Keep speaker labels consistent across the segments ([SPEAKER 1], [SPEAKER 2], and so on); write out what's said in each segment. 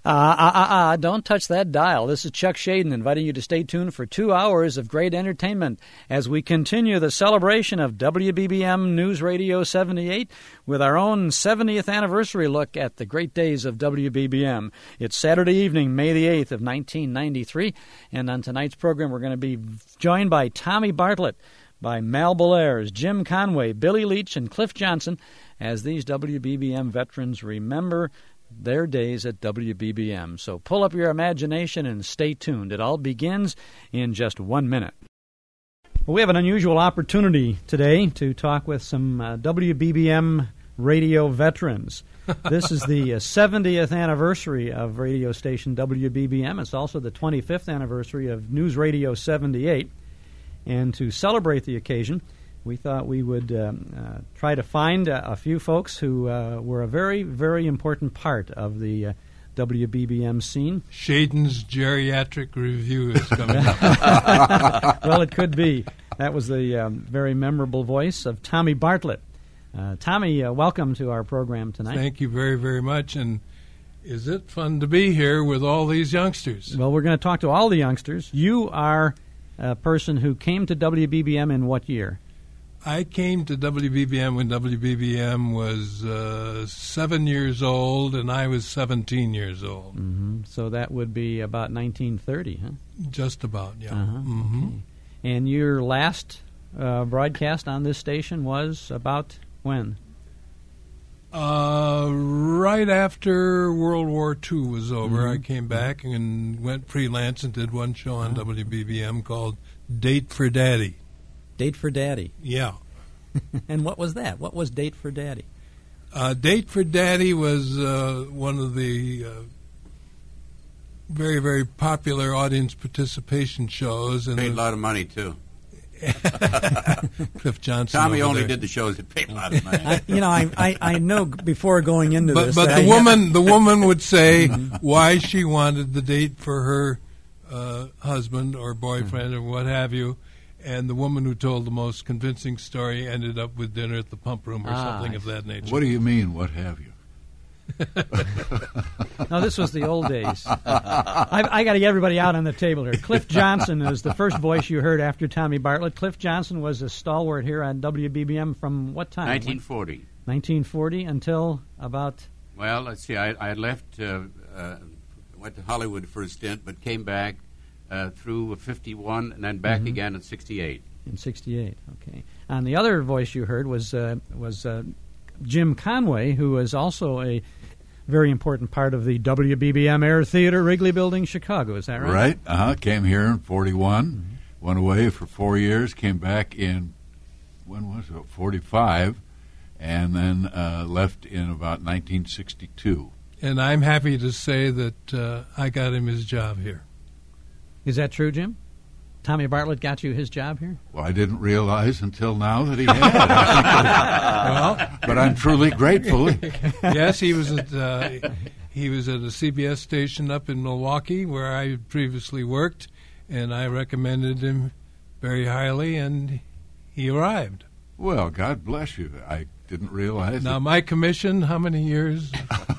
[SPEAKER 1] Don't touch that dial. This is Chuck Shaden inviting you to stay tuned for 2 hours of great entertainment as we continue the celebration of WBBM News Radio 78 with our own 70th anniversary look at the great days of WBBM. It's Saturday evening, May the 8th of 1993, and on tonight's program we're going to be joined by Tommy Bartlett, by Mal Belair's, Jim Conway, Billy Leach, and Cliff Johnson as these WBBM veterans remember their days at WBBM. So pull up your imagination and stay tuned. It all begins in just 1 minute. Well, we have an unusual opportunity today to talk with some WBBM radio veterans. This is the 70th anniversary of radio station WBBM. It's also the 25th anniversary of News Radio 78. And to celebrate the occasion, we thought we would try to find a few folks who were a very, very important part of the WBBM scene.
[SPEAKER 2] Shaden's Geriatric Review is coming up.
[SPEAKER 1] Well, it could be. That was the very memorable voice of Tommy Bartlett. Tommy, welcome to our program tonight.
[SPEAKER 2] Thank you very, very much. And is it fun to be here with all these youngsters?
[SPEAKER 1] Well, we're going to talk to all the youngsters. You are a person who came to WBBM in what year?
[SPEAKER 2] I came to WBBM when WBBM was 7 years old, and I was 17 years old.
[SPEAKER 1] Mm-hmm. So that would be about 1930, huh?
[SPEAKER 2] Just about, yeah.
[SPEAKER 1] Okay. And your last broadcast on this station was about when?
[SPEAKER 2] Right after World War II was over, I came back and went freelance and did one show on WBBM called Date for Daddy.
[SPEAKER 1] Date for Daddy.
[SPEAKER 2] Yeah.
[SPEAKER 1] And what was that? What was Date for Daddy?
[SPEAKER 2] Date for Daddy was one of the very, very popular audience participation shows. And
[SPEAKER 3] paid a lot of money, too.
[SPEAKER 2] Cliff Johnson.
[SPEAKER 3] Tommy only did the shows that paid a lot of money.
[SPEAKER 1] I know before going into this.
[SPEAKER 2] But the woman would say why she wanted the date for her husband or boyfriend or what have you. And the woman who told the most convincing story ended up with dinner at the pump room or something of that nature.
[SPEAKER 4] What do you mean, what have you?
[SPEAKER 1] No, this was the old days. I got to get everybody out on the table here. Cliff Johnson is the first voice you heard after Tommy Bartlett. Cliff Johnson was a stalwart here on WBBM from what time?
[SPEAKER 3] 1940.
[SPEAKER 1] 1940 until about...
[SPEAKER 3] Well, let's see. I left, went to Hollywood for a stint, but came back through 51 and then back again in 68.
[SPEAKER 1] In 68, okay. And the other voice you heard was Jim Conway, who was also a very important part of the WBBM Air Theater, Wrigley Building, Chicago. Is that right?
[SPEAKER 4] Right. Came here in 41, went away for 4 years, came back in, when was it, 45, and then left in about 1962.
[SPEAKER 2] And I'm happy to say that I got him his job here.
[SPEAKER 1] Is that true, Jim? Tommy Bartlett got you his job here?
[SPEAKER 4] Well, I didn't realize until now that he had. But I'm truly grateful.
[SPEAKER 2] Yes, he was at a CBS station up in Milwaukee where I had previously worked, and I recommended him very highly, and he arrived.
[SPEAKER 4] Well, God bless you. I didn't realize.
[SPEAKER 2] Now, my commission, how many years?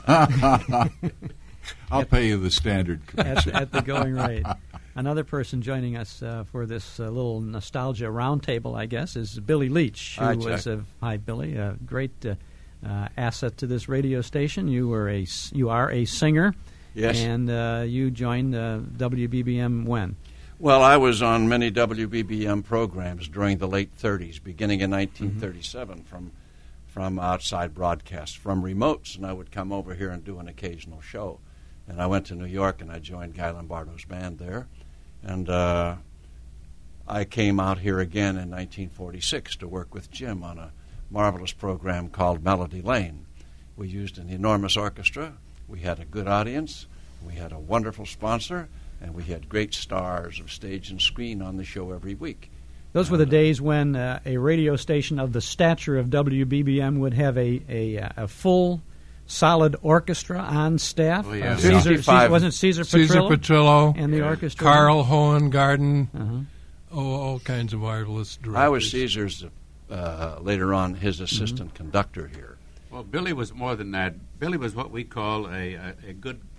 [SPEAKER 4] I'll pay you the standard commission.
[SPEAKER 1] At the going rate. Another person joining us for this little nostalgia roundtable, I guess, is Billy Leach, who was hi, Billy, a great asset to this radio station. You are a singer,
[SPEAKER 5] yes,
[SPEAKER 1] and you joined WBBM when?
[SPEAKER 5] Well, I was on many WBBM programs during the late 30s, beginning in 1937, from outside broadcasts, from remotes, and I would come over here and do an occasional show. And I went to New York, and I joined Guy Lombardo's band there. And I came out here again in 1946 to work with Jim on a marvelous program called Melody Lane. We used an enormous orchestra. We had a good audience. We had a wonderful sponsor. And we had great stars of stage and screen on the show every week.
[SPEAKER 1] Those were the days when a radio station of the stature of WBBM would have a full, solid orchestra on staff.
[SPEAKER 3] Oh, yeah.
[SPEAKER 1] Wasn't Caesar
[SPEAKER 2] Petrillo
[SPEAKER 1] and the orchestra?
[SPEAKER 2] Carl Hohengarten, all kinds of marvelous directors.
[SPEAKER 5] I was Caesar's, later on, his assistant conductor here.
[SPEAKER 3] Well, Billy was more than that. Billy was what we call a good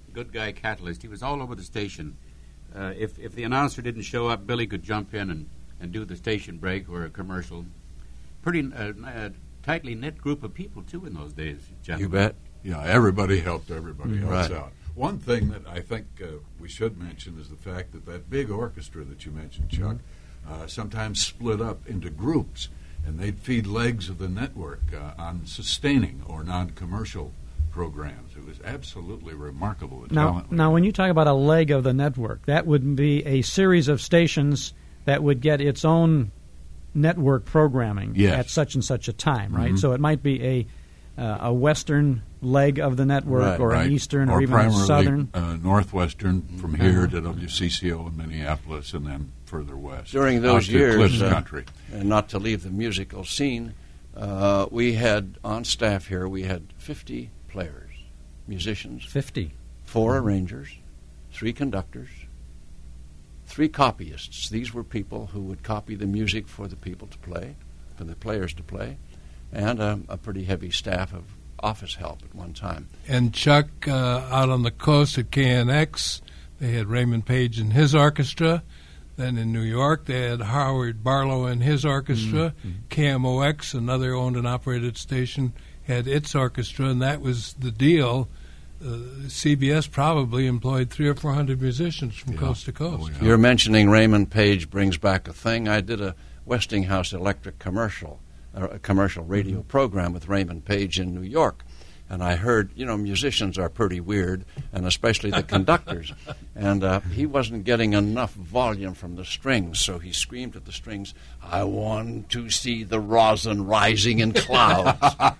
[SPEAKER 3] good guy Catalyst. He was all over the station. If the announcer didn't show up, Billy could jump in and do the station break or a commercial. Pretty tightly knit group of people, too, in those days, gentlemen.
[SPEAKER 5] You bet.
[SPEAKER 4] Yeah, everybody helped everybody else
[SPEAKER 5] Right.
[SPEAKER 4] out. One thing that I think we should mention is the fact that big orchestra that you mentioned, Chuck, sometimes split up into groups, and they'd feed legs of the network on sustaining or non-commercial programs. It was absolutely remarkable. The talent.
[SPEAKER 1] Now, when you talk about a leg of the network, that would be a series of stations that would get its own network programming
[SPEAKER 4] Yes.
[SPEAKER 1] at such and such a time, right?
[SPEAKER 4] Mhm.
[SPEAKER 1] So it might be a western leg of the network,
[SPEAKER 5] Right,
[SPEAKER 1] or
[SPEAKER 4] Right.
[SPEAKER 1] an eastern, or even a
[SPEAKER 4] primarily,
[SPEAKER 1] southern.
[SPEAKER 4] Northwestern from here to WCCO in Minneapolis, and then further west.
[SPEAKER 5] During those
[SPEAKER 4] out to
[SPEAKER 5] years,
[SPEAKER 4] Cliffs Country.
[SPEAKER 5] and not to leave the musical scene, we had on staff here, we had 50 players, musicians,
[SPEAKER 1] 50.
[SPEAKER 5] 4 arrangers, 3 conductors, 3 copyists. These were people who would copy the music for the people to play, for the players to play, and a pretty heavy staff of office help at one time.
[SPEAKER 2] And Chuck, out on the coast at KNX, they had Raymond Page and his orchestra. Then in New York, they had Howard Barlow and his orchestra. KMOX, another owned and operated station, had its orchestra, and that was the deal. CBS probably employed 300 or 400 musicians from coast to coast.
[SPEAKER 4] Oh, yeah.
[SPEAKER 5] You're mentioning Raymond Page brings back a thing. I did a Westinghouse Electric commercial, a commercial radio program with Raymond Page in New York. And I heard, musicians are pretty weird, and especially the conductors. And he wasn't getting enough volume from the strings, so he screamed at the strings, "I want to see the rosin rising in clouds."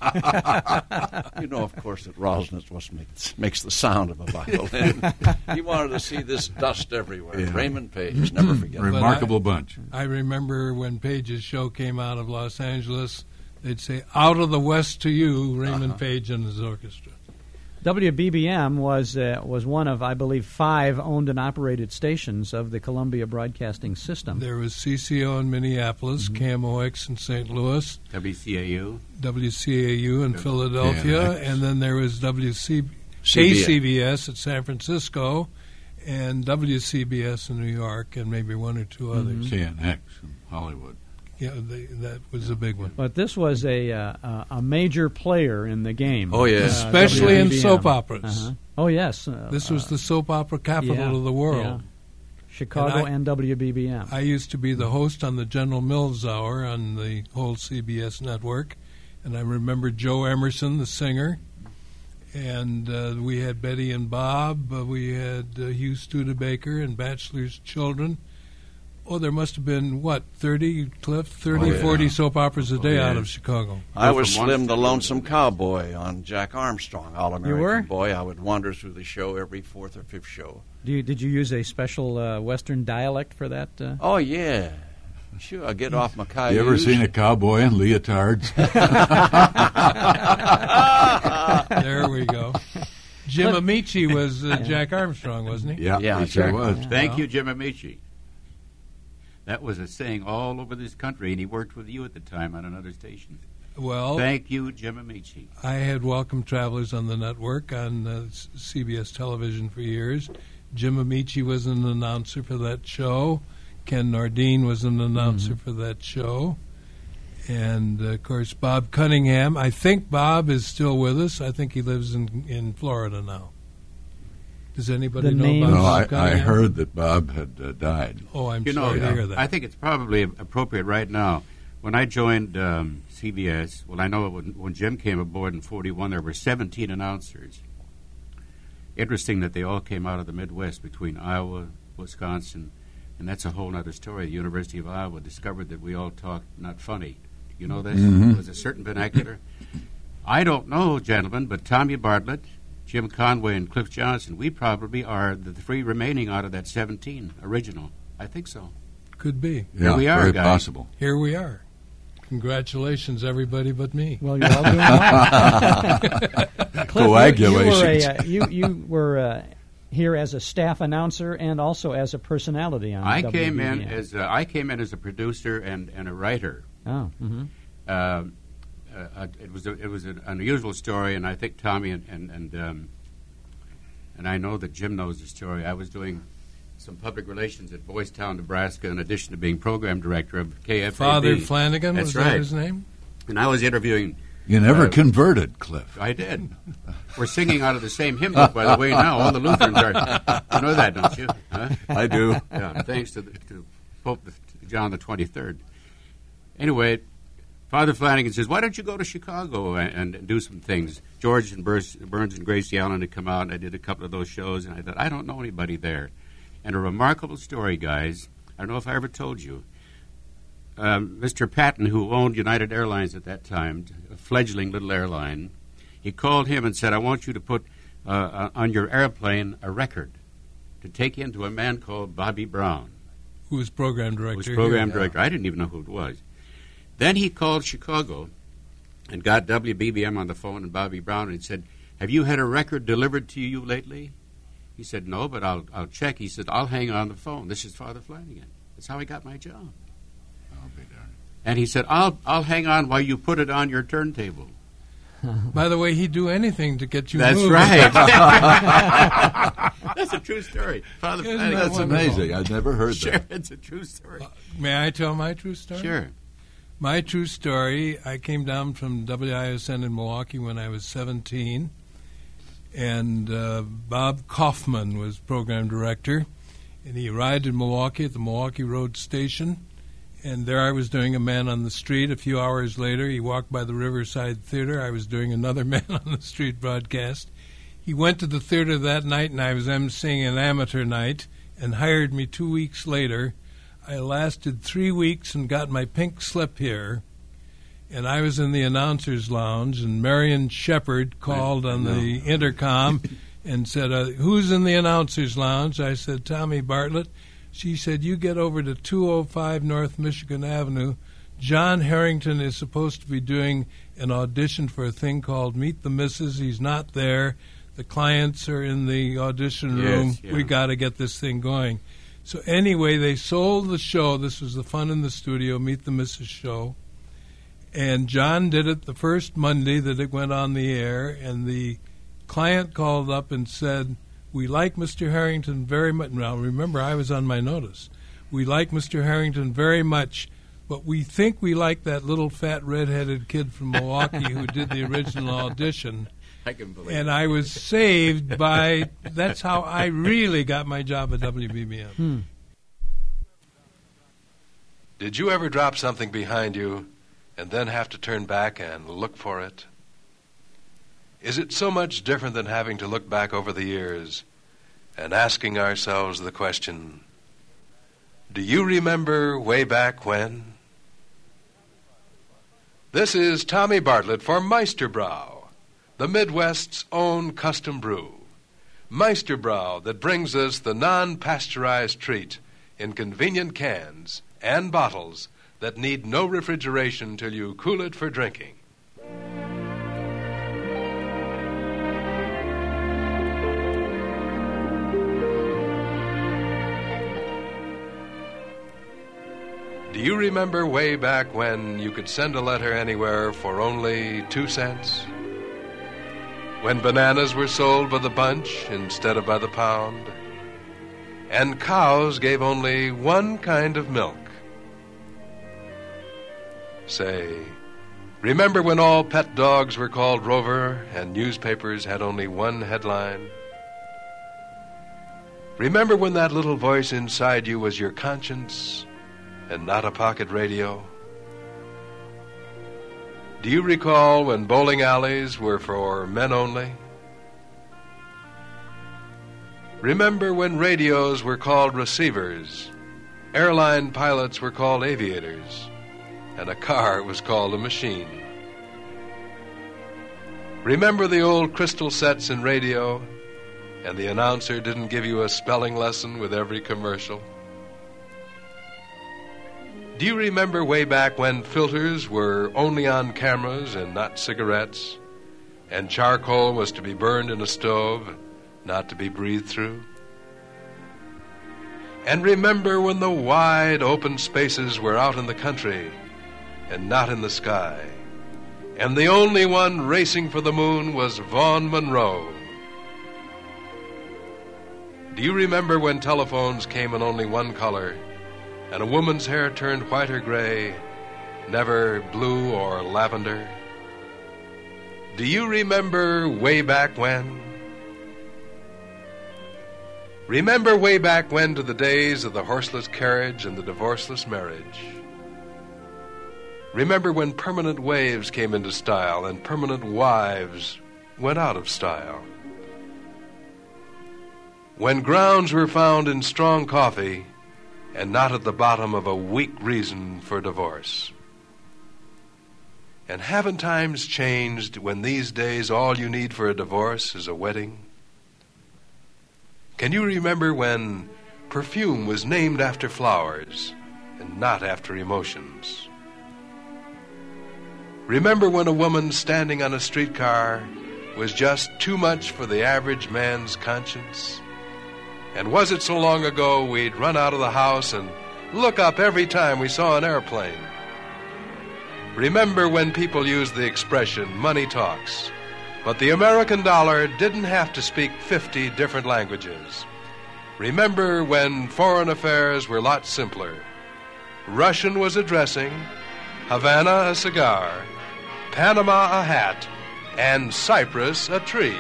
[SPEAKER 5] Of course, that rosin is what makes the sound of a violin. He wanted to see this dust everywhere.
[SPEAKER 4] Yeah.
[SPEAKER 5] Raymond Page, never forget that.
[SPEAKER 4] Remarkable bunch.
[SPEAKER 2] I remember when Page's show came out of Los Angeles, they'd say, "Out of the West to you, Raymond Page and his orchestra."
[SPEAKER 1] WBBM was one of, I believe, 5 owned and operated stations of the Columbia Broadcasting System.
[SPEAKER 2] There was CCO in Minneapolis, KMOX in St. Louis,
[SPEAKER 3] WCAU.
[SPEAKER 2] WCAU in Philadelphia,
[SPEAKER 4] KNX.
[SPEAKER 2] and then there was KCBS at San Francisco, and WCBS in New York, and maybe 1 or 2 others.
[SPEAKER 4] KNX in Hollywood.
[SPEAKER 2] Yeah, that was a big one.
[SPEAKER 1] But this was a major player in the game.
[SPEAKER 5] Oh, yeah.
[SPEAKER 2] Especially in
[SPEAKER 1] WBBM.
[SPEAKER 2] soap operas.
[SPEAKER 1] Uh-huh. Oh, yes.
[SPEAKER 2] This was the soap opera capital of the world.
[SPEAKER 1] Yeah. Chicago
[SPEAKER 2] And
[SPEAKER 1] and WBBM.
[SPEAKER 2] I used to be the host on the General Mills Hour on the whole CBS network, and I remember Joe Emerson, the singer, and we had Betty and Bob, we had Hugh Studebaker and Bachelor's Children. Oh, there must have been, 30, Cliff? 30, 40 soap operas a day out of Chicago.
[SPEAKER 5] I was Slim the Lonesome Cowboy on Jack Armstrong, All-American
[SPEAKER 1] You were?
[SPEAKER 5] Boy. I would wander through the show every 4th or 5th show.
[SPEAKER 1] Did you use a special Western dialect for that?
[SPEAKER 5] Oh, yeah. Sure, I get off my cayuse.
[SPEAKER 4] You ever seen a cowboy in leotards?
[SPEAKER 2] There we go. Jim Amici was Jack Armstrong, wasn't he?
[SPEAKER 5] Yeah,
[SPEAKER 4] he sure
[SPEAKER 5] Jack-
[SPEAKER 4] was.
[SPEAKER 3] Thank you, Jim Amici. That was a saying all over this country, and he worked with you at the time on another station.
[SPEAKER 2] Well,
[SPEAKER 3] Thank you, Jim Amici.
[SPEAKER 2] I had Welcome Travelers on the network on CBS television for years. Jim Amici was an announcer for that show. Ken Nardine was an announcer for that show. And, of course, Bob Cunningham. I think Bob is still with us. I think he lives in Florida now. Does anybody
[SPEAKER 1] The
[SPEAKER 2] know
[SPEAKER 1] names-
[SPEAKER 2] Bob
[SPEAKER 4] No, I
[SPEAKER 2] Cunningham?
[SPEAKER 4] heard that Bob had died.
[SPEAKER 2] Oh, I'm
[SPEAKER 3] You know,
[SPEAKER 2] sorry to hear that.
[SPEAKER 3] I think it's probably appropriate right now. When I joined CBS, well, I know when Jim came aboard in 41, there were 17 announcers. Interesting that they all came out of the Midwest between Iowa, Wisconsin, and that's a whole other story. The University of Iowa discovered that we all talk not funny. You know this?
[SPEAKER 4] Mhm.
[SPEAKER 3] There's a certain vernacular. I don't know, gentlemen, but Tommy Bartlett, Jim Conway, and Cliff Johnson, we probably are the 3 remaining out of that 17 original. I think so.
[SPEAKER 2] Could be.
[SPEAKER 4] Yeah,
[SPEAKER 3] we are,
[SPEAKER 4] very
[SPEAKER 3] guys.
[SPEAKER 4] possible.
[SPEAKER 2] Here we are. Congratulations, everybody but me.
[SPEAKER 1] Well, you're all doing well. Cliff,
[SPEAKER 4] Coagulations.
[SPEAKER 1] you were here as a staff announcer and also as a personality on
[SPEAKER 3] I
[SPEAKER 1] WBBM.
[SPEAKER 3] came in as a producer and a writer.
[SPEAKER 1] Oh, mm-hmm.
[SPEAKER 3] It was an unusual story, and I think Tommy and and I know that Jim knows the story. I was doing some public relations at Boys Town, Nebraska, in addition to being program director of KFAB.
[SPEAKER 2] Father Flanagan,
[SPEAKER 3] That's
[SPEAKER 2] was
[SPEAKER 3] right.
[SPEAKER 2] that his name?
[SPEAKER 3] And I was interviewing.
[SPEAKER 4] You never converted, Cliff.
[SPEAKER 3] I did. We're singing out of the same hymn book, by the way, now. All the Lutherans are. You know that, don't you? Huh?
[SPEAKER 4] I do.
[SPEAKER 3] Yeah, thanks to Pope John the 23rd. Anyway, Father Flanagan says, why don't you go to Chicago and do some things? George and Burns and Gracie Allen had come out, and I did a couple of those shows, and I thought, I don't know anybody there. And a remarkable story, guys. I don't know if I ever told you. Mr. Patton, who owned United Airlines at that time, a fledgling little airline, he called him and said, I want you to put on your airplane a record to take in to a man called Bobby Brown.
[SPEAKER 2] Who was program director?
[SPEAKER 3] Who was program director. I didn't even know who it was. Then he called Chicago and got WBBM on the phone and Bobby Brown and said, have you had a record delivered to you lately? He said, no, but I'll check. He said, I'll hang on the phone. This is Father Flanagan. That's how I got my job.
[SPEAKER 4] I'll be darned.
[SPEAKER 3] And he said, I'll hang on while you put it on your turntable.
[SPEAKER 2] By the way, he'd do anything to get you
[SPEAKER 3] That's
[SPEAKER 2] moved.
[SPEAKER 3] right. That's a true story. Father
[SPEAKER 2] Isn't
[SPEAKER 3] Flanagan.
[SPEAKER 2] that
[SPEAKER 4] That's
[SPEAKER 2] wonderful?
[SPEAKER 4] amazing. I'd never heard
[SPEAKER 3] Sure,
[SPEAKER 4] that.
[SPEAKER 3] it's a true story.
[SPEAKER 2] May I tell my true story?
[SPEAKER 3] Sure.
[SPEAKER 2] My true story, I came down from WISN in Milwaukee when I was 17, and Bob Kaufman was program director, and he arrived in Milwaukee at the Milwaukee Road Station, and there I was doing a Man on the Street. A few hours later, he walked by the Riverside Theater. I was doing another Man on the Street broadcast. He went to the theater that night, and I was emceeing an amateur night, and hired me 2 weeks later. I lasted 3 weeks and got my pink slip here, and I was in the announcer's lounge, and Marion Shepard called on the intercom and said, who's in the announcer's lounge? I said, Tommy Bartlett. She said, you get over to 205 North Michigan Avenue. John Harrington is supposed to be doing an audition for a thing called Meet the Missus. He's not there. The clients are in the audition room.
[SPEAKER 3] Yes, yeah.
[SPEAKER 2] We got to get this thing going. So anyway, they sold the show. This was the Fun in the Studio, Meet the Missus show. And John did it the first Monday that it went on the air, and the client called up and said, we like Mr. Harrington very much. Now, remember, I was on my notice. We like Mr. Harrington very much, but we think we like that little fat red-headed kid from Milwaukee who did the original audition.
[SPEAKER 3] I can believe
[SPEAKER 2] And
[SPEAKER 3] it.
[SPEAKER 2] I was saved by, that's how I really got my job at WBBM.
[SPEAKER 6] Did you ever drop something behind you and then have to turn back and look for it? Is it so much different than having to look back over the years and asking ourselves the question, do you remember way back when? This is Tommy Bartlett for Meisterbrau, the Midwest's own custom brew. Meisterbrau that brings us the non-pasteurized treat in convenient cans and bottles that need no refrigeration till you cool it for drinking. Do you remember way back when you could send a letter anywhere for only 2 cents? When bananas were sold by the bunch instead of by the pound? And cows gave only one kind of milk? Say, remember when all pet dogs were called Rover and newspapers had only one headline? Remember when that little voice inside you was your conscience and not a pocket radio? Do you recall when bowling alleys were for men only? Remember when radios were called receivers, airline pilots were called aviators, and a car was called a machine? Remember the old crystal sets in radio, and the announcer didn't give you a spelling lesson with every commercial? Do you remember way back when filters were only on cameras and not cigarettes, and charcoal was to be burned in a stove, not to be breathed through? And remember when the wide open spaces were out in the country and not in the sky, and the only one racing for the moon was Vaughn Monroe? Do you remember when telephones came in only one color, and a woman's hair turned white or gray, never blue or lavender? Do you remember way back when? Remember way back when to the days of the horseless carriage and the divorceless marriage? Remember when permanent waves came into style and permanent wives went out of style? When grounds were found in strong coffee and not at the bottom of a weak reason for divorce? And haven't times changed when these days all you need for a divorce is a wedding? Can you remember when perfume was named after flowers and not after emotions? Remember when a woman standing on a streetcar was just too much for the average man's conscience? And was it so long ago we'd run out of the house and look up every time we saw an airplane? Remember when people used the expression, money talks, but the American dollar didn't have to speak 50 different languages. Remember when foreign affairs were a lot simpler. Russian was a dressing, Havana a cigar, Panama a hat, and Cyprus a tree.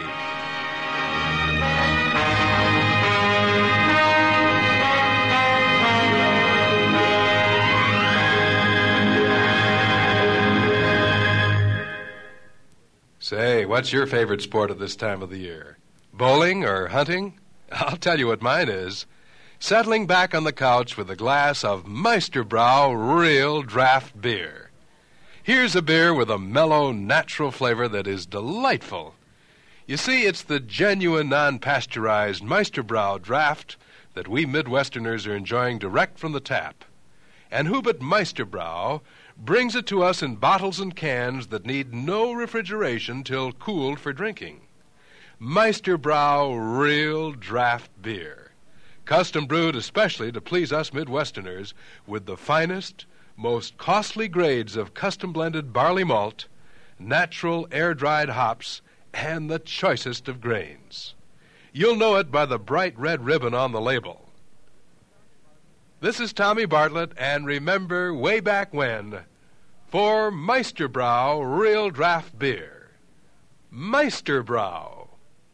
[SPEAKER 6] Say, what's your favorite sport at this time of the year? Bowling or hunting? I'll tell you what mine is. Settling back on the couch with a glass of Meisterbrau real draft beer. Here's a beer with a mellow, natural flavor that is delightful. You see, it's the genuine, non-pasteurized Meisterbrau draft that we Midwesterners are enjoying direct from the tap. And who but Meisterbrau brings it to us in bottles and cans that need no refrigeration till cooled for drinking. Meisterbrau real draft beer, custom brewed especially to please us Midwesterners with the finest, most costly grades of custom-blended barley malt, natural air-dried hops, and the choicest of grains. You'll know it by the bright red ribbon on the label. This is Tommy Bartlett, and remember way back when for Meisterbrau real draft beer. Meisterbrau.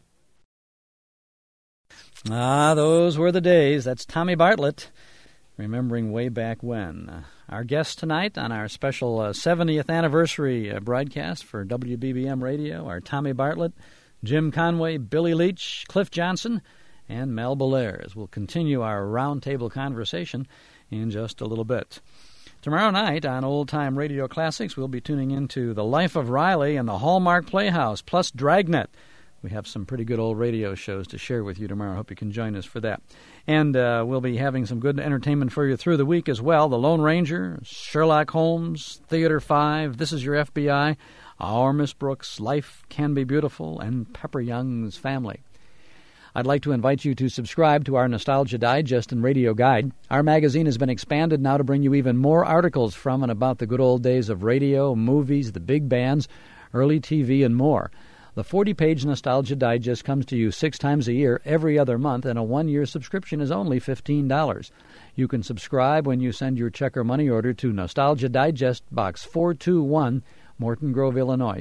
[SPEAKER 1] Ah, those were the days. That's Tommy Bartlett, remembering way back when. Our guest tonight on our special 70th anniversary broadcast for WBBM Radio are Tommy Bartlett, Jim Conway, Billy Leach, Cliff Johnson, and Mel Belair. We'll continue our roundtable conversation in just a little bit. Tomorrow night on Old Time Radio Classics, we'll be tuning into The Life of Riley and the Hallmark Playhouse, plus Dragnet. We have some pretty good old radio shows to share with you tomorrow. I hope you can join us for that. And we'll be having some good entertainment for you through the week as well. The Lone Ranger, Sherlock Holmes, Theater 5, This Is Your FBI, Our Miss Brooks, Life Can Be Beautiful, and Pepper Young's Family. I'd like to invite you to subscribe to our Nostalgia Digest and Radio Guide. Our magazine has been expanded now to bring you even more articles from and about the good old days of radio, movies, the big bands, early TV, and more. The 40-page Nostalgia Digest comes to you 6 times a year, every other month, and a 1-year subscription is only $15. You can subscribe when you send your check or money order to Nostalgia Digest, Box 421, Morton Grove, Illinois,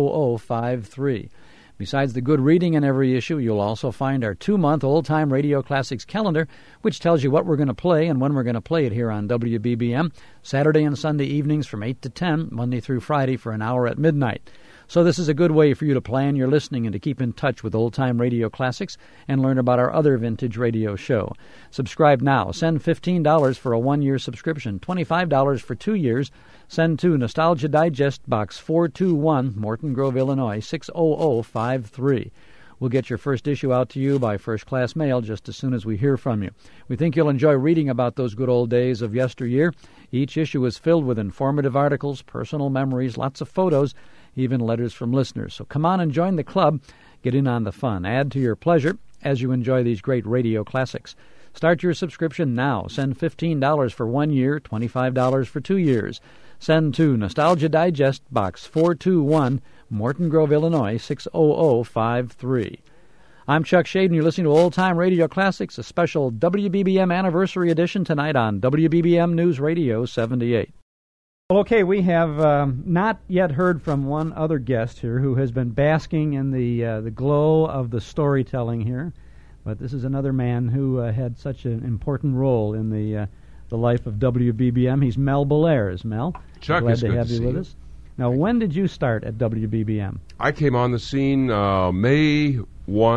[SPEAKER 1] 60053. Besides the good reading in every issue, you'll also find our 2-month old-time Radio Classics calendar, which tells you what we're going to play and when we're going to play it here on WBBM, Saturday and Sunday evenings from 8 to 10, Monday through Friday for an hour at midnight. So this is a good way for you to plan your listening and to keep in touch with old-time radio classics and learn about our other vintage radio show. Subscribe now. Send $15 for a 1-year subscription, $25 for 2 years. Send to Nostalgia Digest, Box 421, Morton Grove, Illinois, 60053. We'll get your first issue out to you by first-class mail just as soon as we hear from you. We think you'll enjoy reading about those good old days of yesteryear. Each issue is filled with informative articles, personal memories, lots of photos, even letters from listeners. So come on and join the club. Get in on the fun. Add to your pleasure as you enjoy these great radio classics. Start your subscription now. Send $15 for 1 year, $25 for 2 years. Send to Nostalgia Digest, Box 421, Morton Grove, Illinois, 60053. I'm Chuck Shade, and you're listening to Old Time Radio Classics, a special WBBM anniversary edition tonight on WBBM News Radio 78. Well, okay, we have not yet heard from one other guest here who has been basking in the glow of the storytelling here, but this is another man who had such an important role in the life of WBBM. He's Mel Bellairs. Mel,
[SPEAKER 7] Chuck,
[SPEAKER 1] glad
[SPEAKER 7] it's
[SPEAKER 1] to
[SPEAKER 7] good
[SPEAKER 1] have
[SPEAKER 7] to
[SPEAKER 1] you
[SPEAKER 7] see
[SPEAKER 1] with
[SPEAKER 7] you.
[SPEAKER 1] us. Now, when did you start at WBBM?
[SPEAKER 7] I came on the scene May 1,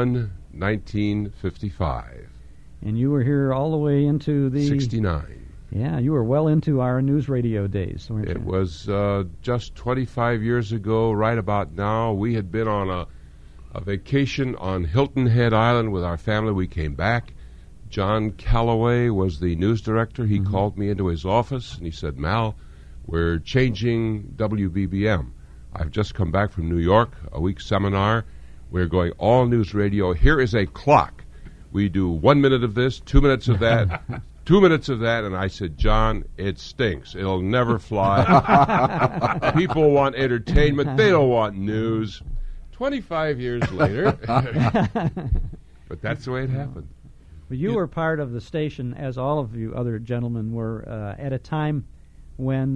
[SPEAKER 7] 1955.
[SPEAKER 1] And you were here all the way into the...
[SPEAKER 7] 69.
[SPEAKER 1] Yeah, you were well into our news radio days, weren't you?
[SPEAKER 7] It was just 25 years ago, right about now. We had been on a vacation on Hilton Head Island with our family. We came back. John Calloway was the news director. He called me into his office, and he said, Mal, we're changing WBBM. I've just come back from New York, a week seminar. We're going all news radio. Here is a clock. We do 1 minute of this, 2 minutes of that, 2 minutes of that. And I said, John, it stinks. It'll never fly. People want entertainment. They don't want news. 25 years later. But that's the way it happened.
[SPEAKER 1] Well, you were part of the station, as all of you other gentlemen were, at a time when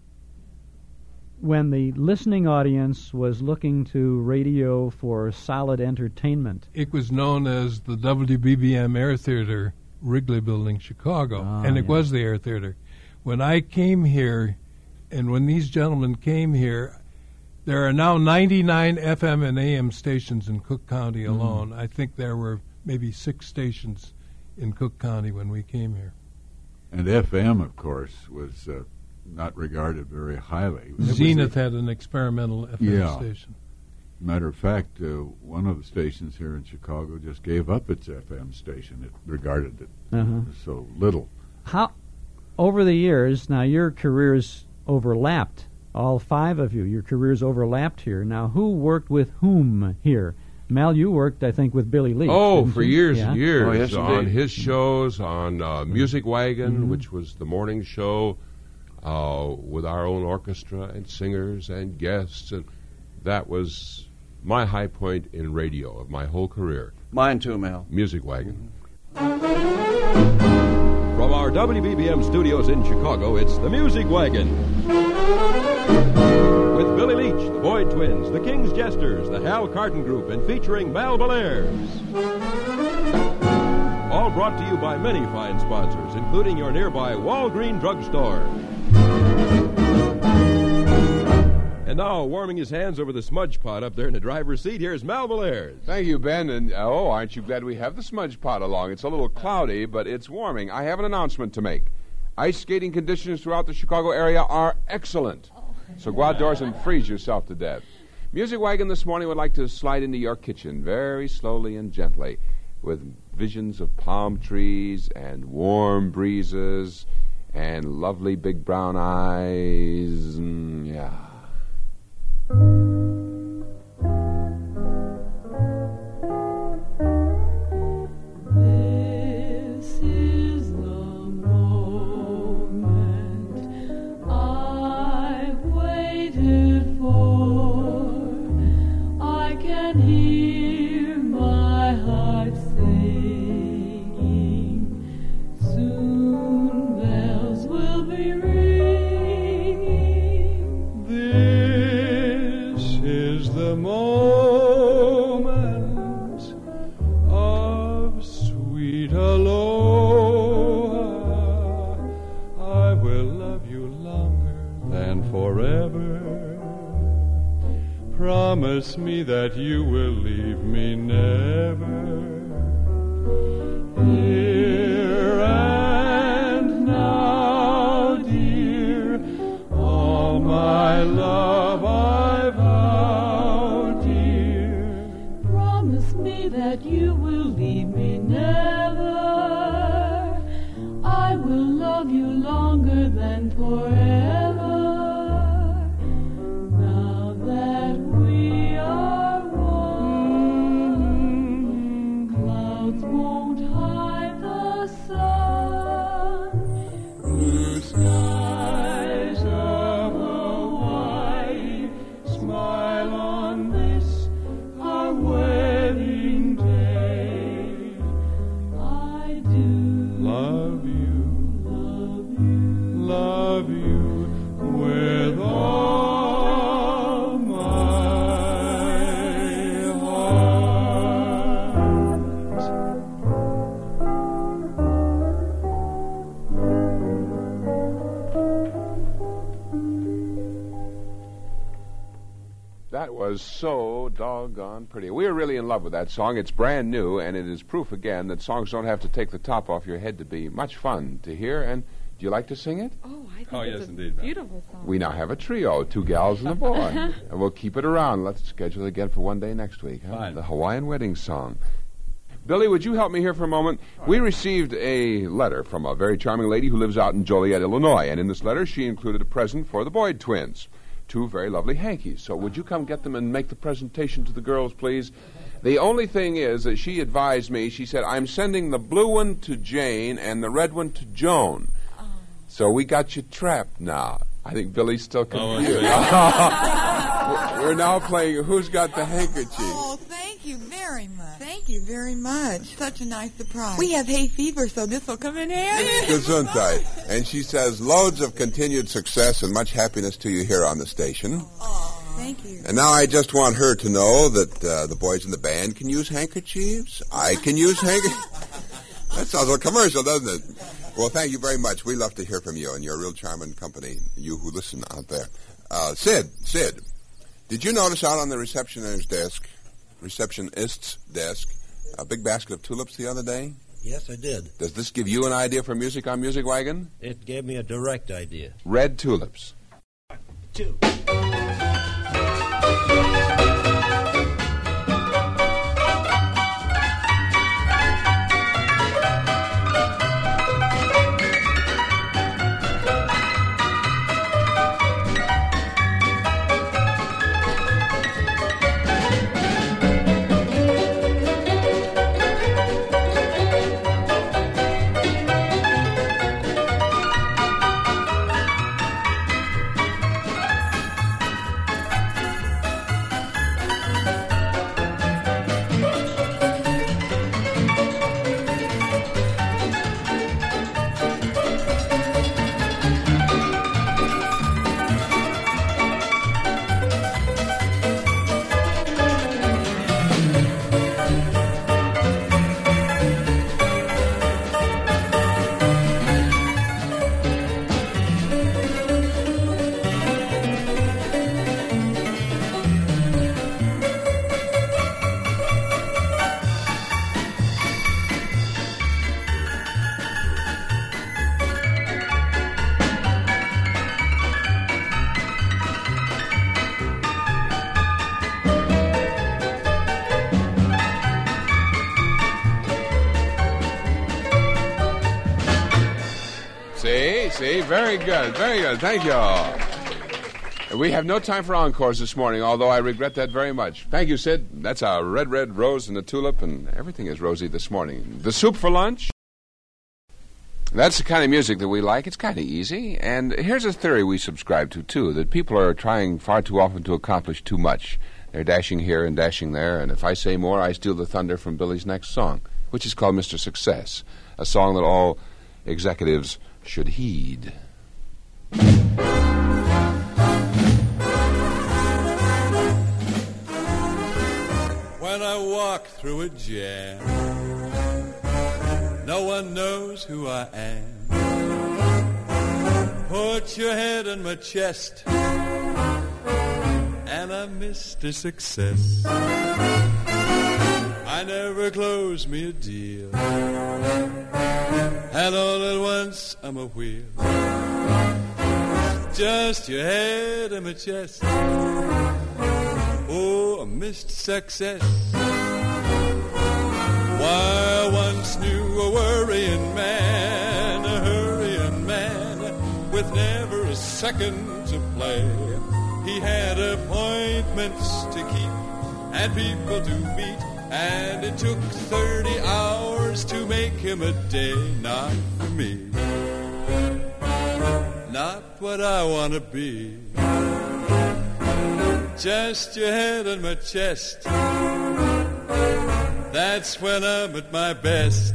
[SPEAKER 1] the listening audience was looking to radio for solid entertainment.
[SPEAKER 2] It was known as the WBBM Air Theater, Wrigley Building, Chicago, and it was the Air Theater. When I came here, and when these gentlemen came here, there are now 99 FM and AM stations in Cook County alone. I think there were maybe 6 stations in Cook County when we came here.
[SPEAKER 4] And FM, of course, was not regarded very highly.
[SPEAKER 2] Zenith had an experimental FM station.
[SPEAKER 4] Matter of fact, one of the stations here in Chicago just gave up its FM station. It regarded it so little.
[SPEAKER 1] How, over the years, now your careers overlapped, all 5 of you, your careers overlapped here. Now, who worked with whom here? Mel, you worked, I think, with Billy Leach.
[SPEAKER 7] Oh, for years and years.
[SPEAKER 5] Oh, yes,
[SPEAKER 7] on
[SPEAKER 5] indeed.
[SPEAKER 7] his shows, on Music Wagon, which was the morning show, with our own orchestra and singers and guests. And that was my high point in radio of my whole career.
[SPEAKER 5] Mine too, Mel.
[SPEAKER 7] Music Wagon.
[SPEAKER 8] From our WBBM studios in Chicago, it's the Music Wagon. With Billy Leach, the Boyd Twins, the King's Jesters, the Hal Carton Group, and featuring Mel Bellairs. All brought to you by many fine sponsors, including your nearby Walgreen drugstore. And now, warming his hands over the smudge pot up there in the driver's seat, here's Mel Bellairs.
[SPEAKER 7] Thank you, Ben. And, aren't you glad we have the smudge pot along? It's a little cloudy, but it's warming. I have an announcement to make. Ice skating conditions throughout the Chicago area are excellent. So go outdoors and freeze yourself to death. Music Wagon this morning would like to slide into your kitchen very slowly and gently with visions of palm trees and warm breezes and lovely big brown eyes. Yeah.
[SPEAKER 9] This is the moment I've waited for. I can hear my heart singing. Soon bells will be ringing.
[SPEAKER 8] This is the moment of sweet aloha. I will love you longer than forever. Promise me that you will leave me never. Here and now, dear, all my love I vow, dear.
[SPEAKER 9] Promise me that you will leave me never. I will love you longer than forever. Now that we are one, clouds won't hide the sun. Blue skies of Hawaii smile on this our wedding day.
[SPEAKER 7] was so doggone pretty. We are really in love with that song. It's brand new, and it is proof again that songs don't have to take the top off your head to be much fun to hear. And do you like to sing it?
[SPEAKER 10] Oh, I think
[SPEAKER 8] yes,
[SPEAKER 10] it's
[SPEAKER 8] indeed,
[SPEAKER 10] a beautiful song.
[SPEAKER 7] We now have a trio, 2 gals and a boy. And we'll keep it around. Let's schedule it again for one day next week. Huh?
[SPEAKER 8] Fine.
[SPEAKER 7] The Hawaiian wedding song. Billy, would you help me here for a moment? We received a letter from a very charming lady who lives out in Joliet, Illinois. And in this letter, she included a present for the Boyd twins. 2 very lovely hankies. So would you come get them and make the presentation to the girls, please? The only thing is that she advised me, she said, I'm sending the blue one to Jane and the red one to Joan. So we got you trapped now. I think Billy's still confused. We're now playing Who's Got the Handkerchief?
[SPEAKER 11] Oh, thank you very much. Thank you very much. Such a nice surprise. We have hay fever, so this will come in handy.
[SPEAKER 12] Gesundheit. And she says, loads of continued success and much happiness to you here on the station.
[SPEAKER 11] Oh, thank you.
[SPEAKER 12] And now I just want her to know that the boys in the band can use handkerchiefs. I can use handkerchiefs. That sounds like a commercial, doesn't it? Well, thank you very much. We love to hear from you, and you're a real charming company, you who listen out there. Sid, did you notice out on the receptionist's desk, a big basket of tulips the other day?
[SPEAKER 13] Yes, I did.
[SPEAKER 12] Does this give you an idea for music on Music Wagon?
[SPEAKER 13] It gave me a direct idea.
[SPEAKER 7] Red tulips.
[SPEAKER 13] 2.
[SPEAKER 7] See, very good, thank you all. We have no time for encores this morning, although I regret that very much. Thank you, Sid. That's a red rose and a tulip, and everything is rosy this morning. The soup for lunch? That's the kind of music that we like. It's kind of easy. And here's a theory we subscribe to, too, that people are trying far too often to accomplish too much. They're dashing here and dashing there, and if I say more, I steal the thunder from Billy's next song, which is called Mr. Success, a song that all executives should heed.
[SPEAKER 14] When I walk through a jam, no one knows who I am. Put your head on my chest, and I'm Mr. Success. I never close me a deal, and all at once I'm a wheel. Just your head and my chest. Oh, I missed success. Why, I once knew a worrying man, a hurrying man, with never a second to play. He had appointments to keep and people to meet, and it took 30 hours to make him a day. Not for me, not what I want to be. Just your head on my chest, that's when I'm at my best.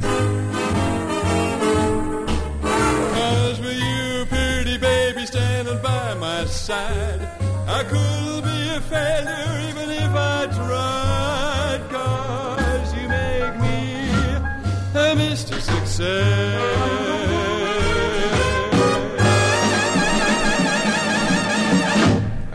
[SPEAKER 14] 'Cause with you, pretty baby, standing by my side, I could be a failure even if I tried. 'Cause you make me a Mr. Success.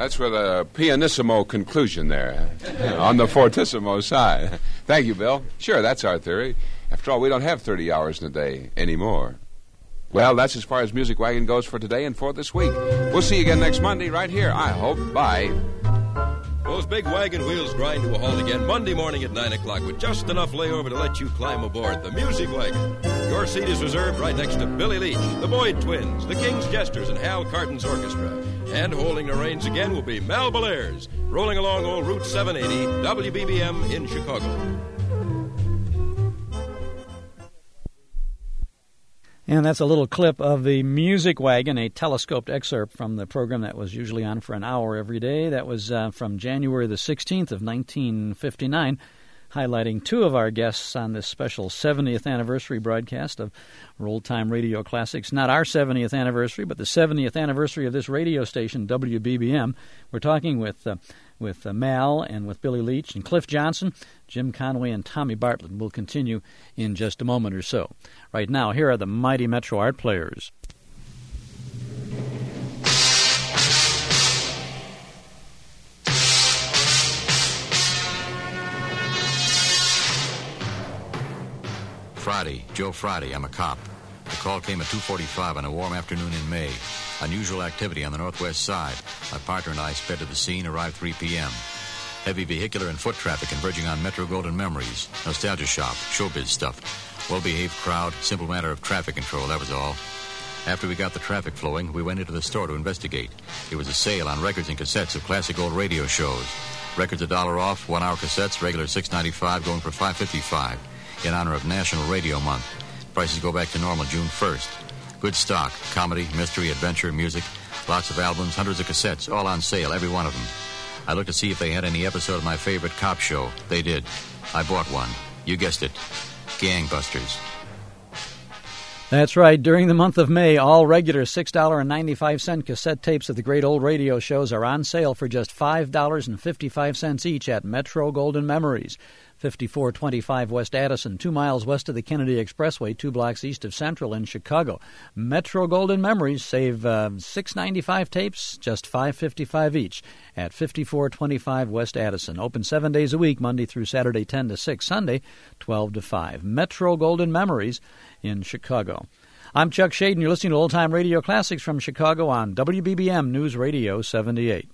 [SPEAKER 7] That's with a pianissimo conclusion there, on the fortissimo side. Thank you, Bill. Sure, that's our theory. After all, we don't have 30 hours in a day anymore. Well, that's as far as Music Wagon goes for today and for this week. We'll see you again next Monday right here, I hope. Bye.
[SPEAKER 8] Those big wagon wheels grind to a halt again Monday morning at 9 o'clock with just enough layover to let you climb aboard the Music Wagon. Your seat is reserved right next to Billy Leach, the Boyd Twins, the King's Jesters, and Hal Carton's orchestra. And holding the reins again will be Mel Belair's, rolling along old Route 780, WBBM in Chicago.
[SPEAKER 1] And that's a little clip of the Music Wagon, a telescoped excerpt from the program that was usually on for an hour every day. That was from January the 16th of 1959, highlighting two of our guests on this special 70th anniversary broadcast of Old Time Radio Classics. Not our 70th anniversary, but the 70th anniversary of this radio station, WBBM. We're talking with Mal and with Billy Leach and Cliff Johnson, Jim Conway, and Tommy Bartlett. We'll continue in just a moment or so. Right now, here are the mighty Metro Art Players.
[SPEAKER 10] Friday, Joe Friday, I'm a cop. The call came at 2:45 on a warm afternoon in May. Unusual activity on the northwest side. My partner and I sped to the scene, arrived 3 p.m. Heavy vehicular and foot traffic converging on Metro Golden Memories. Nostalgia shop, showbiz stuff. Well-behaved crowd, simple matter of traffic control, that was all. After we got the traffic flowing, we went into the store to investigate. It was a sale on records and cassettes of classic old radio shows. Records $1 off, 1 hour cassettes, regular $6.95, going for $5.55 in honor of National Radio Month. Prices go back to normal June 1st. Good stock, comedy, mystery, adventure, music, lots of albums, hundreds of cassettes, all on sale, every one of them. I looked to see if they had any episode of my favorite cop show. They did. I bought one. You guessed it. Gangbusters.
[SPEAKER 1] That's right. During the month of May, all regular $6.95 cassette tapes of the great old radio shows are on sale for just $5.55 each at Metro Golden Memories. 5425 West Addison, 2 miles west of the Kennedy Expressway, 2 blocks east of Central in Chicago. Metro Golden Memories, save $6.95 tapes, just $5.55 each at 5425 West Addison. Open 7 days a week, Monday through Saturday, 10 to 6, Sunday, 12 to 5. Metro Golden Memories in Chicago. I'm Chuck Shade, and you're listening to Old Time Radio Classics from Chicago on WBBM News Radio 78.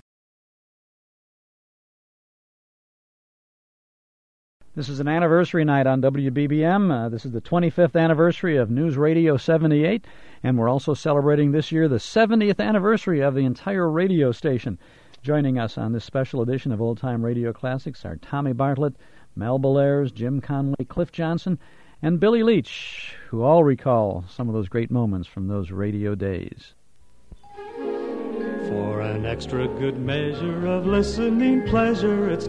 [SPEAKER 1] This is an anniversary night on WBBM. This is the 25th anniversary of News Radio 78, and we're also celebrating this year the 70th anniversary of the entire radio station. Joining us on this special edition of Old Time Radio Classics are Tommy Bartlett, Mel Belair's, Jim Conway, Cliff Johnson, and Billy Leach, who all recall some of those great moments from those radio days.
[SPEAKER 9] For an extra good measure of listening pleasure, it's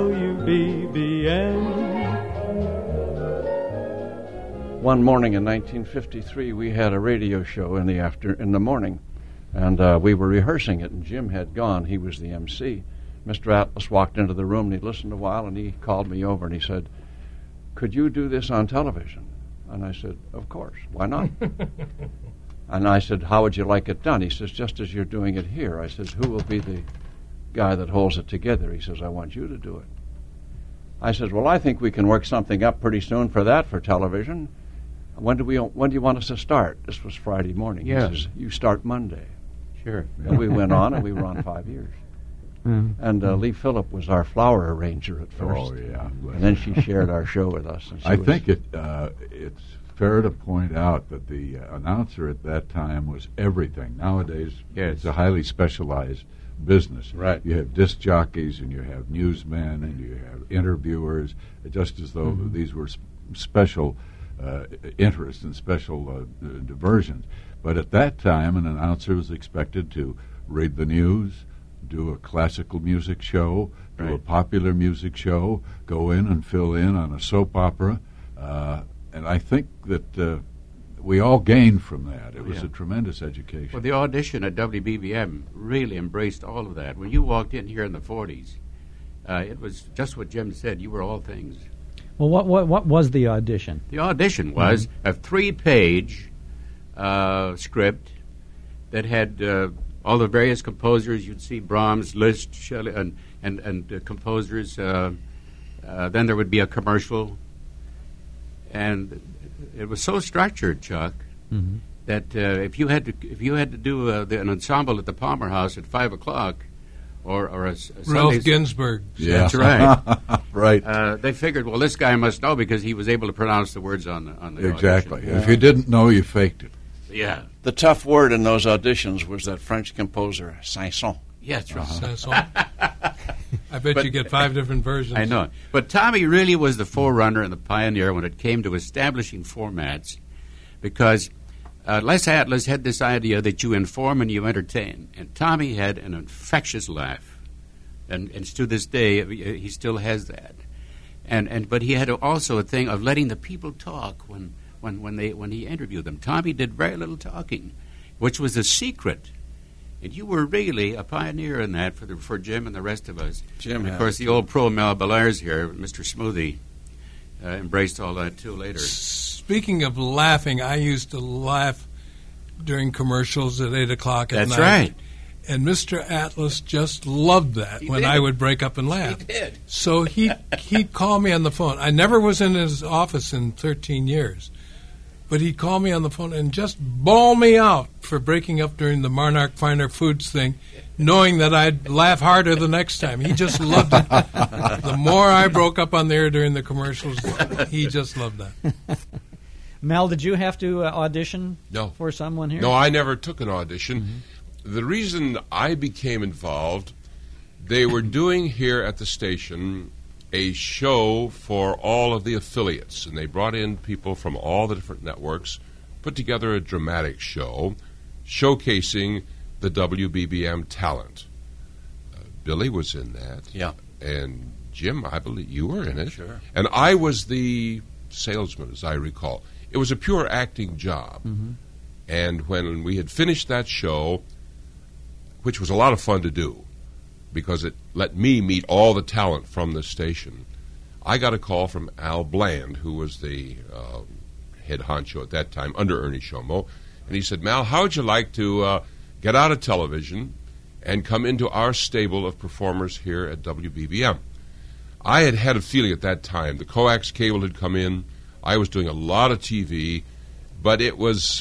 [SPEAKER 9] WBBM.
[SPEAKER 5] One morning in 1953, we had a radio show in the morning, and we were rehearsing it, and Jim had gone. He was the MC. Mr. Atlas walked into the room, and he listened a while, and he called me over, and he said, "Could you do this on television?" And I said, "Of course. Why not?" And I said, "How would you like it done?" He says, "Just as you're doing it here." I said, "Who will be the guy that holds it together?" He says, "I want you to do it." I said, "Well, I think we can work something up pretty soon for that for television. When do you want us to start?" This was Friday morning.
[SPEAKER 3] Yes.
[SPEAKER 5] He says, "You start Monday."
[SPEAKER 3] Sure.
[SPEAKER 5] And we went on, and we were on 5 years. And Lee Phillip was our flower arranger at first.
[SPEAKER 4] Oh, yeah.
[SPEAKER 5] And then she shared our show with us. And
[SPEAKER 4] I think it's fair to point out that the announcer at that time was everything. Nowadays, it's a highly specialized business.
[SPEAKER 5] Right.
[SPEAKER 4] You have disc jockeys, and you have newsmen, and you have interviewers, just as though these were special interests and special diversions. But at that time, an announcer was expected to read the news, do a classical music show, do a popular music show, go in and fill in on a soap opera, and I think that we all gained from that. It was a tremendous education.
[SPEAKER 3] Well, the audition at WBBM really embraced all of that. When you walked in here in the 40s, it was just what Jim said. You were all things.
[SPEAKER 1] Well, what was the audition?
[SPEAKER 3] The audition was a 3-page script that had all the various composers. You'd see Brahms, Liszt, Shelley, and composers. Then there would be a commercial, and it was so structured, Chuck, that if you had to do an ensemble at the Palmer House at 5 o'clock, or a
[SPEAKER 2] Ralph Ginsburg.
[SPEAKER 3] Yeah. That's right.
[SPEAKER 4] Right.
[SPEAKER 3] They figured, well, this guy must know because he was able to pronounce the words on the
[SPEAKER 4] Exactly.
[SPEAKER 3] audition.
[SPEAKER 4] If you didn't know, you faked it.
[SPEAKER 3] Yeah.
[SPEAKER 5] The tough word in those auditions was that French composer, Saint-Saëns.
[SPEAKER 3] Yeah, that's right.
[SPEAKER 2] Saint-Saëns. I bet you get 5 different versions.
[SPEAKER 3] I know. But Tommy really was the forerunner and the pioneer when it came to establishing formats, because Les Atlas had this idea that you inform and you entertain. And Tommy had an infectious laugh. And to this day, he still has that. But he had also a thing of letting the people talk when he interviewed them. Tommy did very little talking, which was the secret. And you were really a pioneer in that for Jim and the rest of us.
[SPEAKER 5] Jim,
[SPEAKER 3] and of course, the old pro Mel Bellairs here, Mr. Smoothie, embraced all that too later.
[SPEAKER 2] Speaking of laughing, I used to laugh during commercials at 8 o'clock at night.
[SPEAKER 3] That's right.
[SPEAKER 2] And Mr. Atlas just loved that I would break up and laugh.
[SPEAKER 3] He did.
[SPEAKER 2] So he'd call me on the phone. I never was in his office in 13 years. But he'd call me on the phone and just bawl me out for breaking up during the Marnock Finer Foods thing, knowing that I'd laugh harder the next time. He just loved it. The more I broke up on the air during the commercials, he just loved that.
[SPEAKER 1] Mel, did you have to audition for someone here?
[SPEAKER 7] No, I never took an audition. The reason I became involved, they were doing here at the station a show for all of the affiliates, and they brought in people from all the different networks, put together a dramatic show showcasing the WBBM talent. Billy was in that.
[SPEAKER 5] Yeah.
[SPEAKER 7] And Jim, I believe you were in it.
[SPEAKER 5] Sure.
[SPEAKER 7] And I was the salesman, as I recall. It was a pure acting job. And when we had finished that show, which was a lot of fun to do, because it let me meet all the talent from the station, I got a call from Al Bland, who was the head honcho at that time, under Ernie Shomo, and he said, Mal, how would you like to get out of television and come into our stable of performers here at WBBM? I had a feeling at that time, the coax cable had come in, I was doing a lot of TV, but it was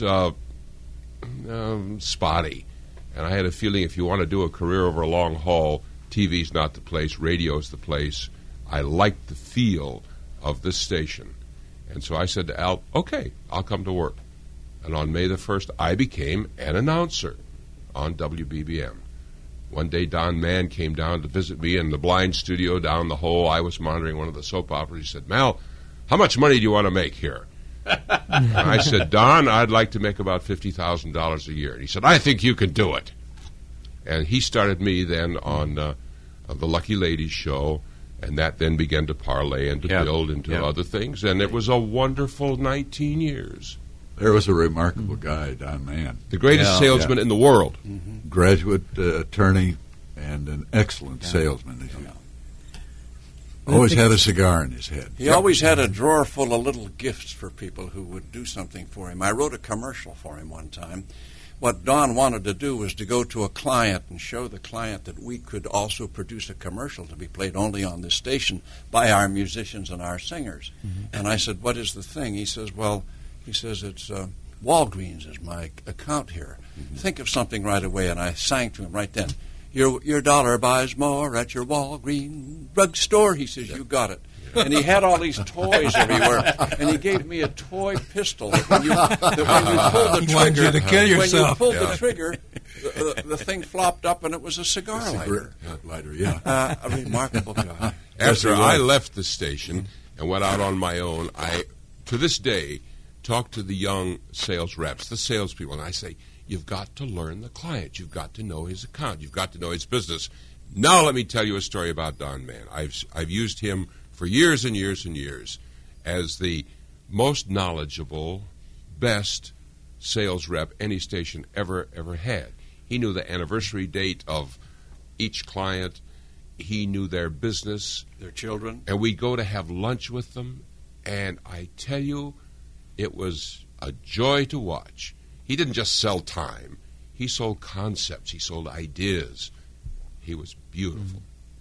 [SPEAKER 7] spotty. And I had a feeling if you want to do a career over a long haul, TV's not the place, radio's the place. I liked the feel of this station. And so I said to Al, okay, I'll come to work. And on May the 1st, I became an announcer on WBBM. One day, Don Mann came down to visit me in the blind studio down the hall. I was monitoring one of the soap operas. He said, Mal, how much money do you want to make here? And I said, Don, I'd like to make about $50,000 a year. And he said, I think you can do it. And he started me then on the Lucky Ladies show, and that then began to parlay and to build into other things. And it was a wonderful 19 years.
[SPEAKER 4] There was a remarkable guy, Don Mann.
[SPEAKER 7] The greatest salesman in the world.
[SPEAKER 4] Graduate attorney and an excellent salesman, as you know. Always had a cigar in his head.
[SPEAKER 5] He always had a drawer full of little gifts for people who would do something for him. I wrote a commercial for him one time. What Don wanted to do was to go to a client and show the client that we could also produce a commercial to be played only on this station by our musicians and our singers. And I said, what is the thing? He says, it's Walgreens is my account here. Think of something right away. And I sang to him right then. Your dollar buys more at your Walgreens drugstore. He says, you got it. And he had all these toys everywhere. And he gave me a toy pistol that when you pulled the trigger,
[SPEAKER 2] to kill yourself.
[SPEAKER 5] When you pulled the trigger, the thing flopped up and it was a cigar lighter. A remarkable guy.
[SPEAKER 7] After I left the station and went out on my own, I, to this day, talk to the young sales reps, the salespeople, and I say, you've got to learn the client. You've got to know his account. You've got to know his business. Now let me tell you a story about Don Mann. I've used him for years and years and years as the most knowledgeable, best sales rep any station ever had. He knew the anniversary date of each client. He knew their business.
[SPEAKER 5] Their children.
[SPEAKER 7] And we'd go to have lunch with them, and I tell you, it was a joy to watch. He didn't just sell time. He sold concepts. He sold ideas. He was beautiful.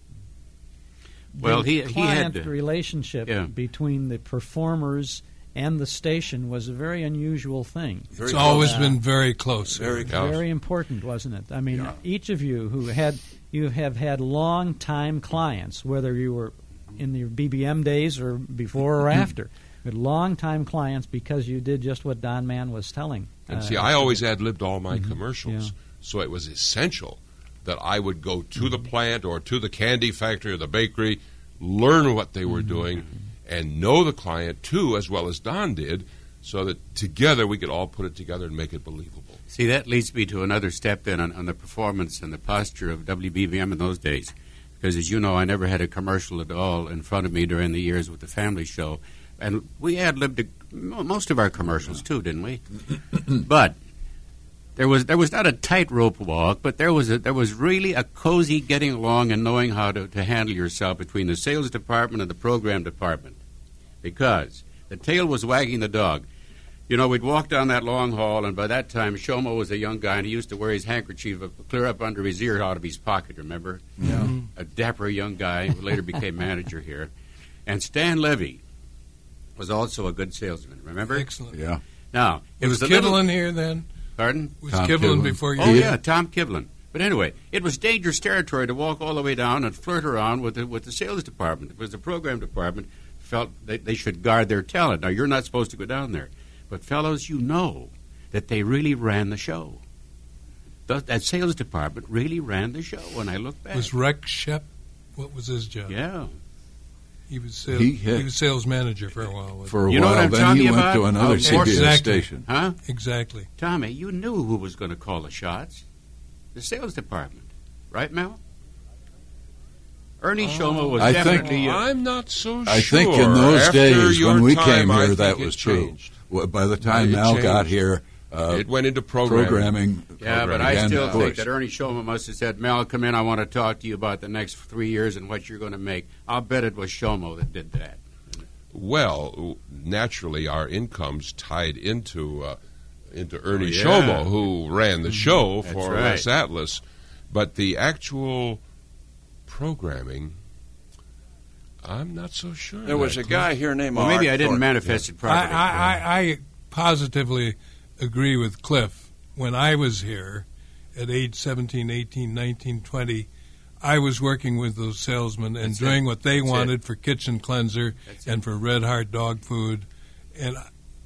[SPEAKER 3] Well,
[SPEAKER 1] the
[SPEAKER 3] he
[SPEAKER 1] client
[SPEAKER 3] had
[SPEAKER 1] relationship between the performers and the station was a very unusual thing.
[SPEAKER 2] It's always been very close.
[SPEAKER 1] Very important, wasn't it? I mean, each of you you have had long-time clients, whether you were in the BBM days or before or after. But long-time clients because you did just what Don Mann was telling.
[SPEAKER 7] And see, I always ad-libbed all my commercials, so it was essential that I would go to the plant or to the candy factory or the bakery, learn what they were doing, and know the client, too, as well as Don did, so that together we could all put it together and make it believable.
[SPEAKER 3] See, that leads me to another step then on the performance and the posture of WBBM in those days. Because, as you know, I never had a commercial at all in front of me during the years with the family show. And we ad-libbed most of our commercials, too, didn't we? But there was not a tightrope walk, but there was really a cozy getting along and knowing how to handle yourself between the sales department and the program department. Because the tail was wagging the dog. You know, we'd walk down that long hall, and by that time, Shomo was a young guy, and he used to wear his handkerchief clear up under his ear out of his pocket, remember?
[SPEAKER 2] Yeah.
[SPEAKER 3] A dapper young guy who later became manager here. And Stan Levy was also a good salesman, remember?
[SPEAKER 2] Excellent.
[SPEAKER 4] Yeah.
[SPEAKER 3] Now, it was
[SPEAKER 2] Kivlin here then?
[SPEAKER 3] Pardon?
[SPEAKER 2] Was Kivlin before you?
[SPEAKER 3] Oh, yeah, Tom Kivlin. But anyway, it was dangerous territory to walk all the way down and flirt around with the sales department. It was the program department felt they should guard their talent. Now, you're not supposed to go down there. But, fellows, you know that they really ran the show. That sales department really ran the show when I look back.
[SPEAKER 2] Was Rex Shep, what was his job?
[SPEAKER 3] Yeah.
[SPEAKER 2] He was sales manager for a while.
[SPEAKER 4] For a while, then he went to another CBS station.
[SPEAKER 3] Huh?
[SPEAKER 2] Exactly.
[SPEAKER 3] Tommy, you knew who was going to call the shots. The sales department. Right, Mel? Ernie Shomo was definitely...
[SPEAKER 7] I'm not so sure.
[SPEAKER 4] I think in those days when we came here, that was
[SPEAKER 7] changed.
[SPEAKER 4] True. Well, by the time Mal got here,
[SPEAKER 7] it went into programming.
[SPEAKER 3] Yeah, but I still think that Ernie Shomo must have said, Mel, come in, I want to talk to you about the next 3 years and what you're going to make. I'll bet it was Shomo that did that.
[SPEAKER 7] Well, naturally, our incomes tied into Ernie Shomo, who ran the show for Les Atlas. But the actual programming, I'm not so sure.
[SPEAKER 5] There was a guy here named
[SPEAKER 3] Well, maybe
[SPEAKER 5] Art
[SPEAKER 3] I didn't
[SPEAKER 5] Thornton.
[SPEAKER 3] manifest it properly.
[SPEAKER 2] I positively agree with Cliff. When I was here at age 17, 18, 19, 20, I was working with those salesmen and doing what they wanted for Kitchen Cleanser and for Red Heart dog food. And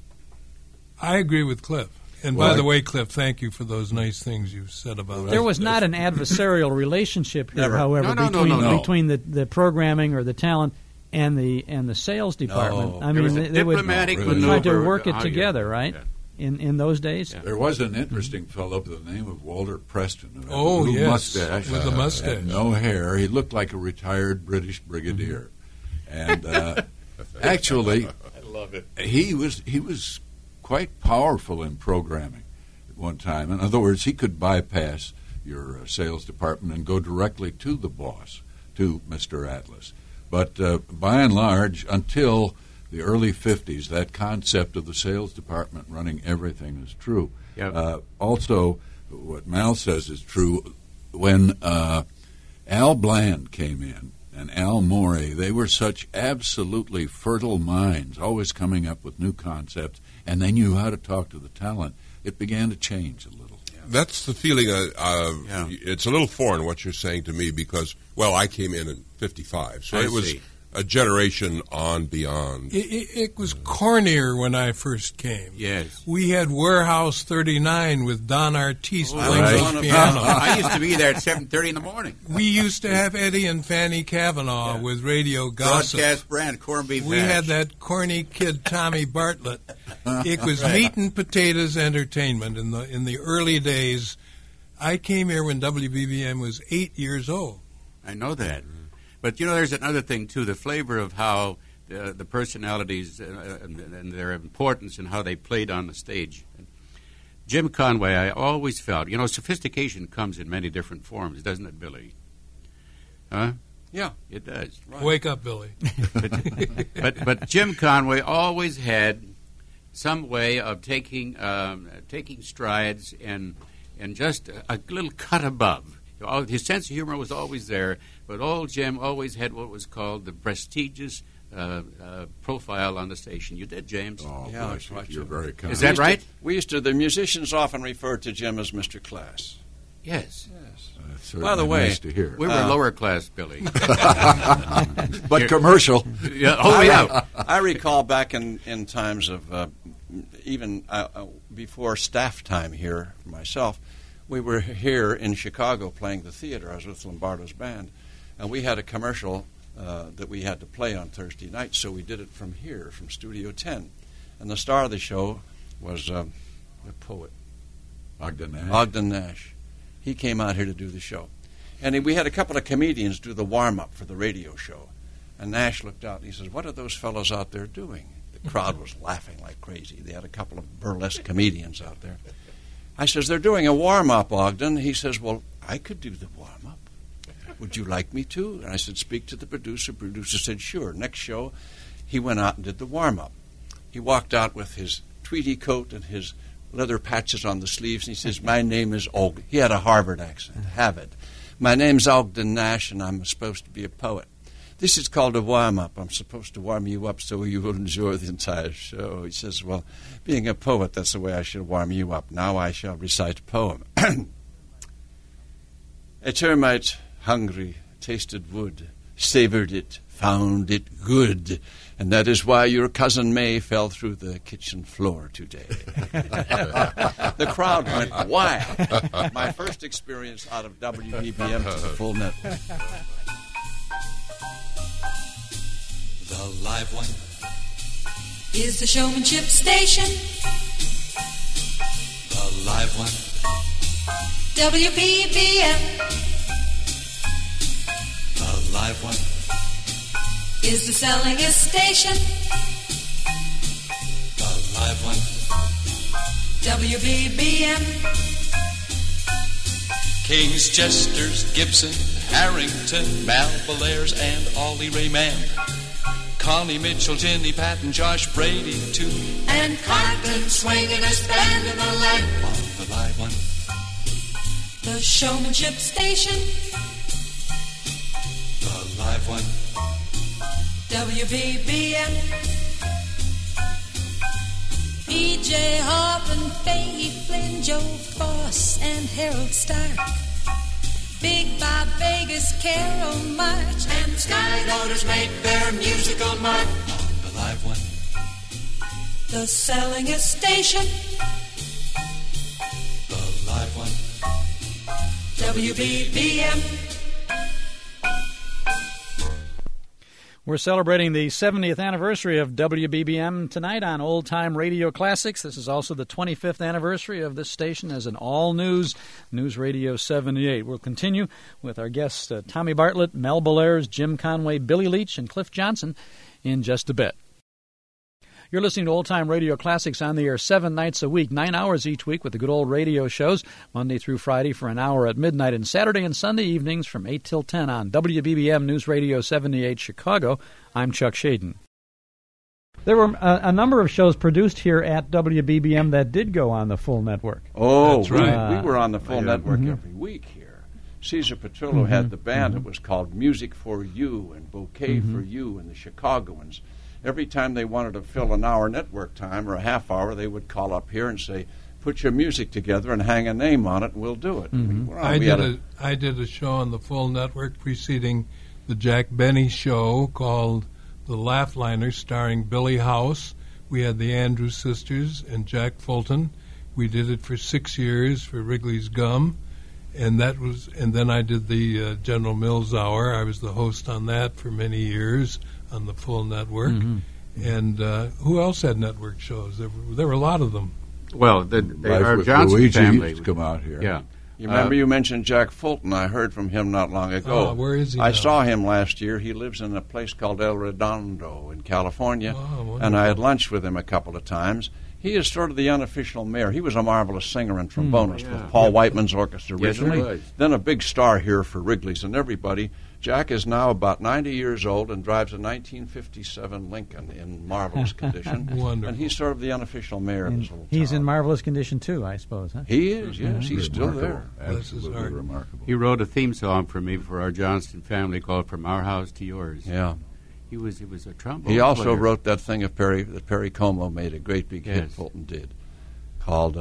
[SPEAKER 2] I agree with Cliff. And by the way, Cliff, thank you for those nice things you said about us.
[SPEAKER 1] There was not an adversarial relationship here,
[SPEAKER 2] Never.
[SPEAKER 1] however,
[SPEAKER 2] No.
[SPEAKER 1] between the programming or the talent and the sales department. I mean, they would try to work it together, right? In those days,
[SPEAKER 4] there was an interesting fellow by the name of Walter Preston.
[SPEAKER 2] Oh,
[SPEAKER 4] blue
[SPEAKER 2] yes,
[SPEAKER 4] mustache,
[SPEAKER 2] with a mustache,
[SPEAKER 4] and no hair. He looked like a retired British brigadier, and actually,
[SPEAKER 3] I love it.
[SPEAKER 4] He was quite powerful in programming at one time. In other words, he could bypass your sales department and go directly to the boss, to Mr. Atlas. But by and large, until the early 50s, that concept of the sales department running everything is true.
[SPEAKER 3] Yep.
[SPEAKER 4] Also, what Mal says is true. When Al Bland came in and Al Morey, they were such absolutely fertile minds, always coming up with new concepts, and they knew how to talk to the talent. It began to change a little.
[SPEAKER 7] That's the feeling. It's a little foreign what you're saying to me because, well, I came in 55, so it was a generation on beyond.
[SPEAKER 2] It was cornier when I first came.
[SPEAKER 3] Yes.
[SPEAKER 2] We had Warehouse 39 with Don Artiste playing the
[SPEAKER 3] Right.
[SPEAKER 2] piano.
[SPEAKER 3] I used to be there at 7:30 in the morning.
[SPEAKER 2] We used to have Eddie and Fanny Kavanaugh with Radio Gossip.
[SPEAKER 3] Broadcast brand, corned beef
[SPEAKER 2] We
[SPEAKER 3] hash.
[SPEAKER 2] had that corny kid Tommy Bartlett. It was meat and potatoes entertainment in the early days. I came here when WBBM was 8 years old.
[SPEAKER 3] I know that. But, you know, there's another thing, too, the flavor of how the personalities and their importance and how they played on the stage. Jim Conway, I always felt, you know, sophistication comes in many different forms, doesn't it, Billy? Huh?
[SPEAKER 5] Yeah.
[SPEAKER 3] It does.
[SPEAKER 2] Right. Wake up, Billy.
[SPEAKER 3] But Jim Conway always had some way of taking strides and and just a little cut above. His sense of humor was always there, but old Jim always had what was called the prestigious profile on the station. You did, James?
[SPEAKER 4] Oh,
[SPEAKER 5] Yeah,
[SPEAKER 4] bless you. You're very kind.
[SPEAKER 3] Is that right?
[SPEAKER 5] The musicians often referred to Jim as Mr. Class.
[SPEAKER 3] Yes.
[SPEAKER 4] By
[SPEAKER 5] the way,
[SPEAKER 4] nice to hear.
[SPEAKER 3] We were lower class, Billy.
[SPEAKER 4] But commercial.
[SPEAKER 3] Yeah. Oh, yeah.
[SPEAKER 5] I recall back in times of even before staff time here for myself, we were here in Chicago playing the theater. I was with Lombardo's band, and we had a commercial that we had to play on Thursday night, so we did it from here, from Studio 10. And the star of the show was the poet, Ogden Nash. He came out here to do the show. And we had a couple of comedians do the warm-up for the radio show. And Nash looked out and he says, "What are those fellows out there doing?" The crowd was laughing like crazy. They had a couple of burlesque comedians out there. I says, "They're doing a warm-up, Ogden." He says, "Well, I could do the warm-up. Would you like me to?" And I said, "Speak to the producer." Producer said, "Sure." Next show, he went out and did the warm-up. He walked out with his tweedy coat and his leather patches on the sleeves, and he says, "My name is Ogden." He had a Harvard accent, Harvard. "My name's Ogden Nash, and I'm supposed to be a poet. This is called a warm-up. I'm supposed to warm you up so you will enjoy the entire show." He says, "Well, being a poet, that's the way I should warm you up. Now I shall recite a poem. A termite, hungry, tasted wood, savored it, found it good, and that is why your cousin May fell through the kitchen floor today." The crowd went wild. My first experience out of WBBM to the full network.
[SPEAKER 15] The live one is the showmanship station. The live one, WBBM. The live one is the sellingest station. The live one, WBBM. Kings, Jesters, Gibson, Harrington, Mal Belair's, and Ollie Rayman. Connie Mitchell, Jenny Patton, Josh Brady, too. And Carlton swinging a band in the live on the live one. The showmanship station. The live one. WBBM. E.J. Hoffman, Faye Flynn, Joe Foss, and Harold Stark. Big Bob Vegas, Carol March, and the Skyloaders make their musical mark on the live one. The sellingest station. The live one. WBBM.
[SPEAKER 1] We're celebrating the 70th anniversary of WBBM tonight on Old Time Radio Classics. This is also the 25th anniversary of this station as an all-news News Radio 78. We'll continue with our guests Tommy Bartlett, Mel Bellairs, Jim Conway, Billy Leach, and Cliff Johnson in just a bit. You're listening to Old Time Radio Classics on the air 7 nights a week, 9 hours each week with the good old radio shows, Monday through Friday for an hour at midnight, and Saturday and Sunday evenings from 8 till 10 on WBBM News Radio 78 Chicago. I'm Chuck Shaden. There were a number of shows produced here at WBBM that did go on the full network.
[SPEAKER 5] Oh,
[SPEAKER 2] that's right.
[SPEAKER 5] We were on the full network every week here. Caesar Petrillo had the band. It was called Music for You and Bouquet for You and the Chicagoans. Every time they wanted to fill an hour network time or a half hour, they would call up here and say, "Put your music together and hang a name on it, and we'll do it."
[SPEAKER 2] I did a show on the full network preceding the Jack Benny show called The Laugh-Liners, starring Billy House. We had the Andrews Sisters and Jack Fulton. We did it for 6 years for Wrigley's Gum, and then I did the General Mills Hour. I was the host on that for many years on the full network. And who else had network shows? There were a lot of them.
[SPEAKER 3] Well, our Johnson
[SPEAKER 4] Luigi
[SPEAKER 3] family
[SPEAKER 4] used to come out here.
[SPEAKER 3] Yeah.
[SPEAKER 5] You remember you mentioned Jack Fulton. I heard from him not long ago.
[SPEAKER 2] Oh, where is he
[SPEAKER 5] I
[SPEAKER 2] now?
[SPEAKER 5] saw him last year. He lives in a place called El Redondo in California, and I had lunch with him a couple of times. He is sort of the unofficial mayor. He was a marvelous singer and trombonist with Paul Whiteman's orchestra originally,
[SPEAKER 3] Yes, he was.
[SPEAKER 5] then a big star here for Wrigley's and everybody. Jack is now about 90 years old and drives a 1957 Lincoln in marvelous condition.
[SPEAKER 2] Wonderful.
[SPEAKER 5] And he's sort of the unofficial mayor of his little town.
[SPEAKER 1] He's in marvelous condition, too, I suppose, huh?
[SPEAKER 5] He is, yes. He's still there.
[SPEAKER 4] Absolutely remarkable.
[SPEAKER 3] He wrote a theme song for me for our Johnston family called "From Our House to Yours."
[SPEAKER 5] Yeah.
[SPEAKER 3] He was a trombone
[SPEAKER 5] He also
[SPEAKER 3] player.
[SPEAKER 5] wrote that thing of Perry Como made a great big hit, Fulton did, called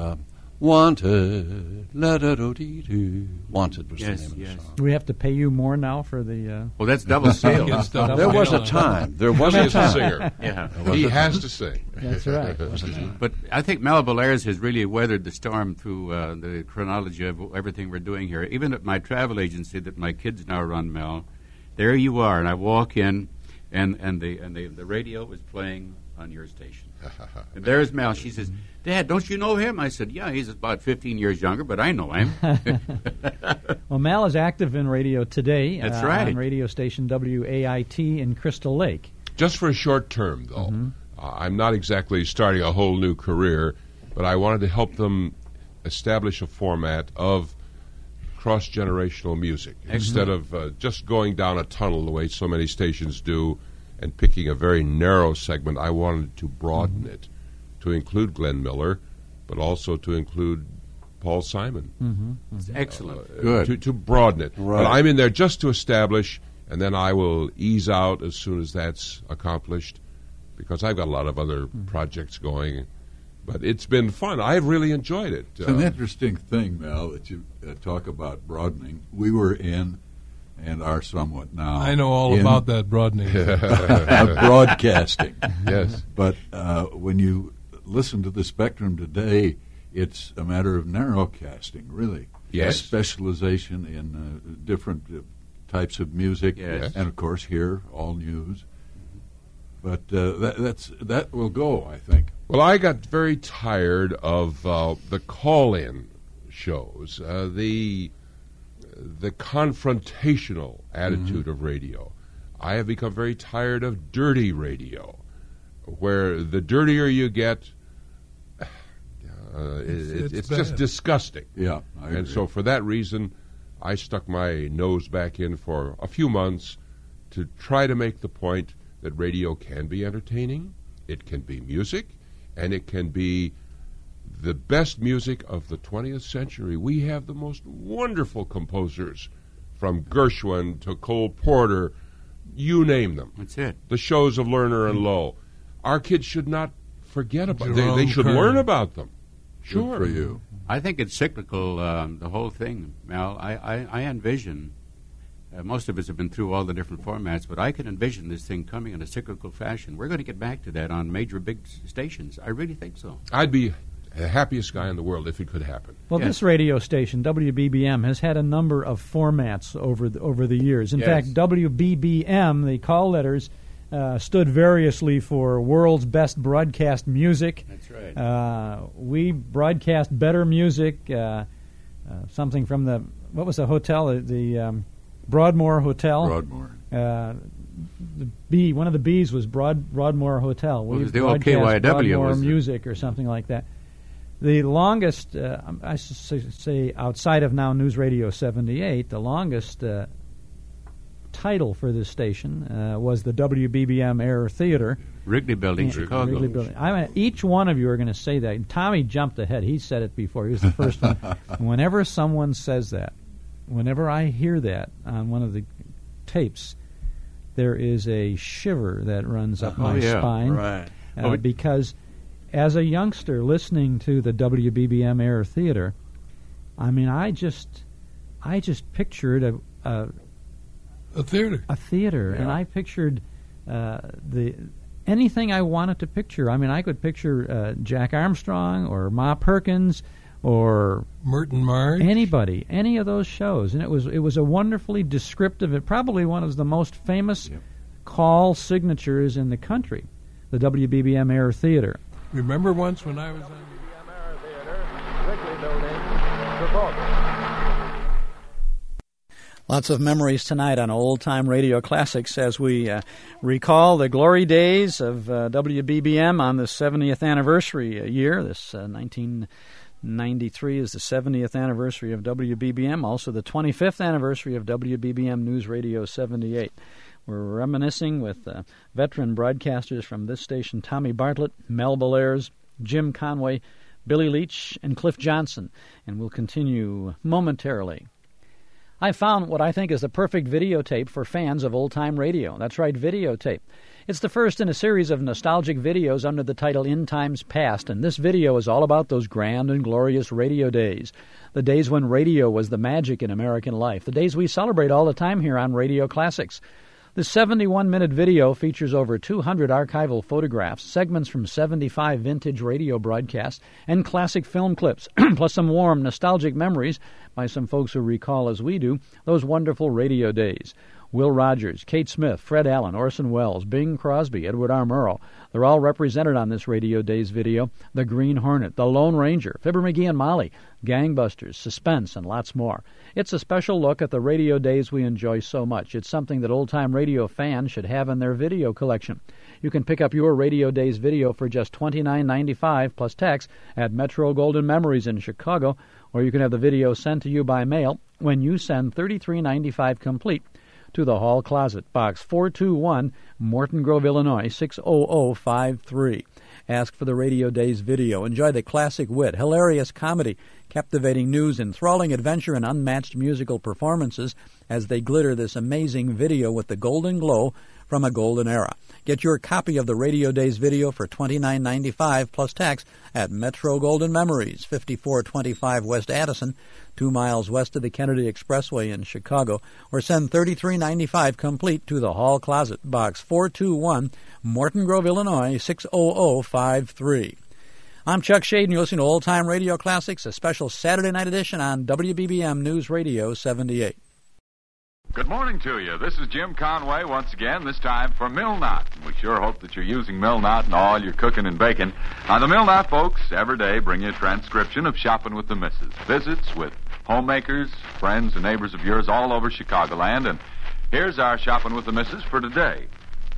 [SPEAKER 5] Wanted. La-da-do-dee-doo. Wanted was the name of the song.
[SPEAKER 1] Do we have to pay you more now for the...
[SPEAKER 3] Well, that's double sale.
[SPEAKER 5] There was a time. There was a time.
[SPEAKER 7] Singer.
[SPEAKER 3] Yeah.
[SPEAKER 7] He has to sing.
[SPEAKER 1] That's right.
[SPEAKER 3] But I think Mel Belair's has really weathered the storm through the chronology of everything we're doing here. Even at my travel agency that my kids now run, Mel, there you are, and I walk in, and the radio is playing on your station. And there's Mel. She says, "Dad, don't you know him?" I said, "Yeah, he's about 15 years younger, but I know him."
[SPEAKER 1] Well, Mel is active in radio today.
[SPEAKER 3] That's right.
[SPEAKER 1] On radio station WAIT in Crystal Lake.
[SPEAKER 7] Just for a short term, though. I'm not exactly starting a whole new career, but I wanted to help them establish a format of cross-generational music instead of just going down a tunnel the way so many stations do and picking a very narrow segment. I wanted to broaden it to include Glenn Miller, but also to include Paul Simon.
[SPEAKER 3] Excellent.
[SPEAKER 7] Good. To broaden it.
[SPEAKER 5] Right.
[SPEAKER 7] But I'm in there just to establish, and then I will ease out as soon as that's accomplished, because I've got a lot of other projects going. But it's been fun. I've really enjoyed it.
[SPEAKER 4] It's an interesting thing, Mel, that you talk about broadening. We were in, and are somewhat now.
[SPEAKER 2] I know all about that broadening.
[SPEAKER 4] Broadcasting.
[SPEAKER 7] Yes.
[SPEAKER 4] But when you listen to the spectrum today, it's a matter of narrowcasting, really.
[SPEAKER 7] Yes.
[SPEAKER 4] Specialization in different types of music.
[SPEAKER 3] Yes.
[SPEAKER 4] And, of course, here, all news. But that will go, I think.
[SPEAKER 7] Well, I got very tired of the call-in shows, the confrontational attitude of radio. I have become very tired of dirty radio, where the dirtier you get, it's just disgusting.
[SPEAKER 4] Yeah, I agree.
[SPEAKER 7] And so for that reason, I stuck my nose back in for a few months to try to make the point that radio can be entertaining, it can be music, and it can be the best music of the 20th century. We have the most wonderful composers, from Gershwin to Cole Porter, you name them.
[SPEAKER 3] That's it.
[SPEAKER 7] The shows of Lerner and Lowe. Our kids should not forget about them. They should
[SPEAKER 2] Jerome
[SPEAKER 7] learn
[SPEAKER 2] Kern.
[SPEAKER 7] about them. Sure.
[SPEAKER 4] Good for you.
[SPEAKER 3] I think it's cyclical, the whole thing, Mel. I envision, most of us have been through all the different formats, but I can envision this thing coming in a cyclical fashion. We're going to get back to that on major big stations. I really think so.
[SPEAKER 7] I'd be the happiest guy in the world if it could happen.
[SPEAKER 1] Well, this radio station, WBBM, has had a number of formats over the years. In fact, WBBM, the call letters, stood variously for World's Best Broadcast Music.
[SPEAKER 3] That's right.
[SPEAKER 1] We broadcast better music, something from the, what was the hotel? The Broadmoor Hotel.
[SPEAKER 4] Broadmoor.
[SPEAKER 1] One of the B's was Broadmoor Hotel.
[SPEAKER 3] Well, it was the
[SPEAKER 1] broadcast
[SPEAKER 3] OKYW,
[SPEAKER 1] Broadmoor
[SPEAKER 3] was it?
[SPEAKER 1] music or something like that. The longest, I should say, outside of now News Radio 78, the longest title for this station was the WBBM Air Theater.
[SPEAKER 3] Wrigley Building, Chicago.
[SPEAKER 1] Wrigley Building. I mean, each one of you are going to say that. And Tommy jumped ahead. He said it before. He was the first one. Whenever someone says that, whenever I hear that on one of the tapes, there is a shiver that runs up my spine.
[SPEAKER 5] Right.
[SPEAKER 1] Because as a youngster listening to the WBBM Air Theater, I mean, I just pictured a
[SPEAKER 2] theater.
[SPEAKER 1] A theater, and I pictured anything I wanted to picture. I mean, I could picture Jack Armstrong or Ma Perkins or
[SPEAKER 2] Merton Marge,
[SPEAKER 1] anybody, any of those shows, and it was a wonderfully descriptive. It probably one of the most famous call signatures in the country, the WBBM Air Theater.
[SPEAKER 2] Remember once when I was on
[SPEAKER 16] WBBM Air Theater, Wrigley Building, Chicago.
[SPEAKER 1] Lots of memories tonight on Old Time Radio Classics as we recall the glory days of WBBM on the 70th anniversary year, this 93 is the 70th anniversary of WBBM, also the 25th anniversary of WBBM News Radio 78. We're reminiscing with veteran broadcasters from this station, Tommy Bartlett, Mel Bellairs, Jim Conway, Billy Leach, and Cliff Johnson, and we'll continue momentarily. I found what I think is the perfect videotape for fans of old-time radio. That's right, videotape. It's the first in a series of nostalgic videos under the title In Times Past, and this video is all about those grand and glorious radio days, the days when radio was the magic in American life, the days we celebrate all the time here on Radio Classics. The 71-minute video features over 200 archival photographs, segments from 75 vintage radio broadcasts, and classic film clips, plus some warm, nostalgic memories by some folks who recall, as we do, those wonderful radio days. Will Rogers, Kate Smith, Fred Allen, Orson Welles, Bing Crosby, Edward R. Murrow. They're all represented on this Radio Days video. The Green Hornet, The Lone Ranger, Fibber McGee and Molly, Gangbusters, Suspense, and lots more. It's a special look at the radio days we enjoy so much. It's something that old-time radio fans should have in their video collection. You can pick up your Radio Days video for just $29.95 plus tax at Metro Golden Memories in Chicago, or you can have the video sent to you by mail when you send $33.95 complete to the Hall Closet, Box 421, Morton Grove, Illinois, 60053. Ask for the Radio Days video. Enjoy the classic wit, hilarious comedy, captivating news, enthralling adventure, and unmatched musical performances as they glitter this amazing video with the golden glow from a golden era. Get your copy of the Radio Days video for $29.95 plus tax at Metro Golden Memories, 5425 West Addison, 2 miles west of the Kennedy Expressway in Chicago, or send $33.95 complete to the Hall Closet, Box 421, Morton Grove, Illinois, 60053. I'm Chuck Shade, and you're listening to Old Time Radio Classics, a special Saturday night edition on WBBM News Radio 78.
[SPEAKER 17] Good morning to you. This is Jim Conway once again, this time for Milnot. We sure hope that you're using Milnot in all your cooking and baking. Now, the Milnot folks every day bring you a transcription of Shopping with the Missus. Visits with homemakers, friends, and neighbors of yours all over Chicagoland. And here's our Shopping with the Missus for today.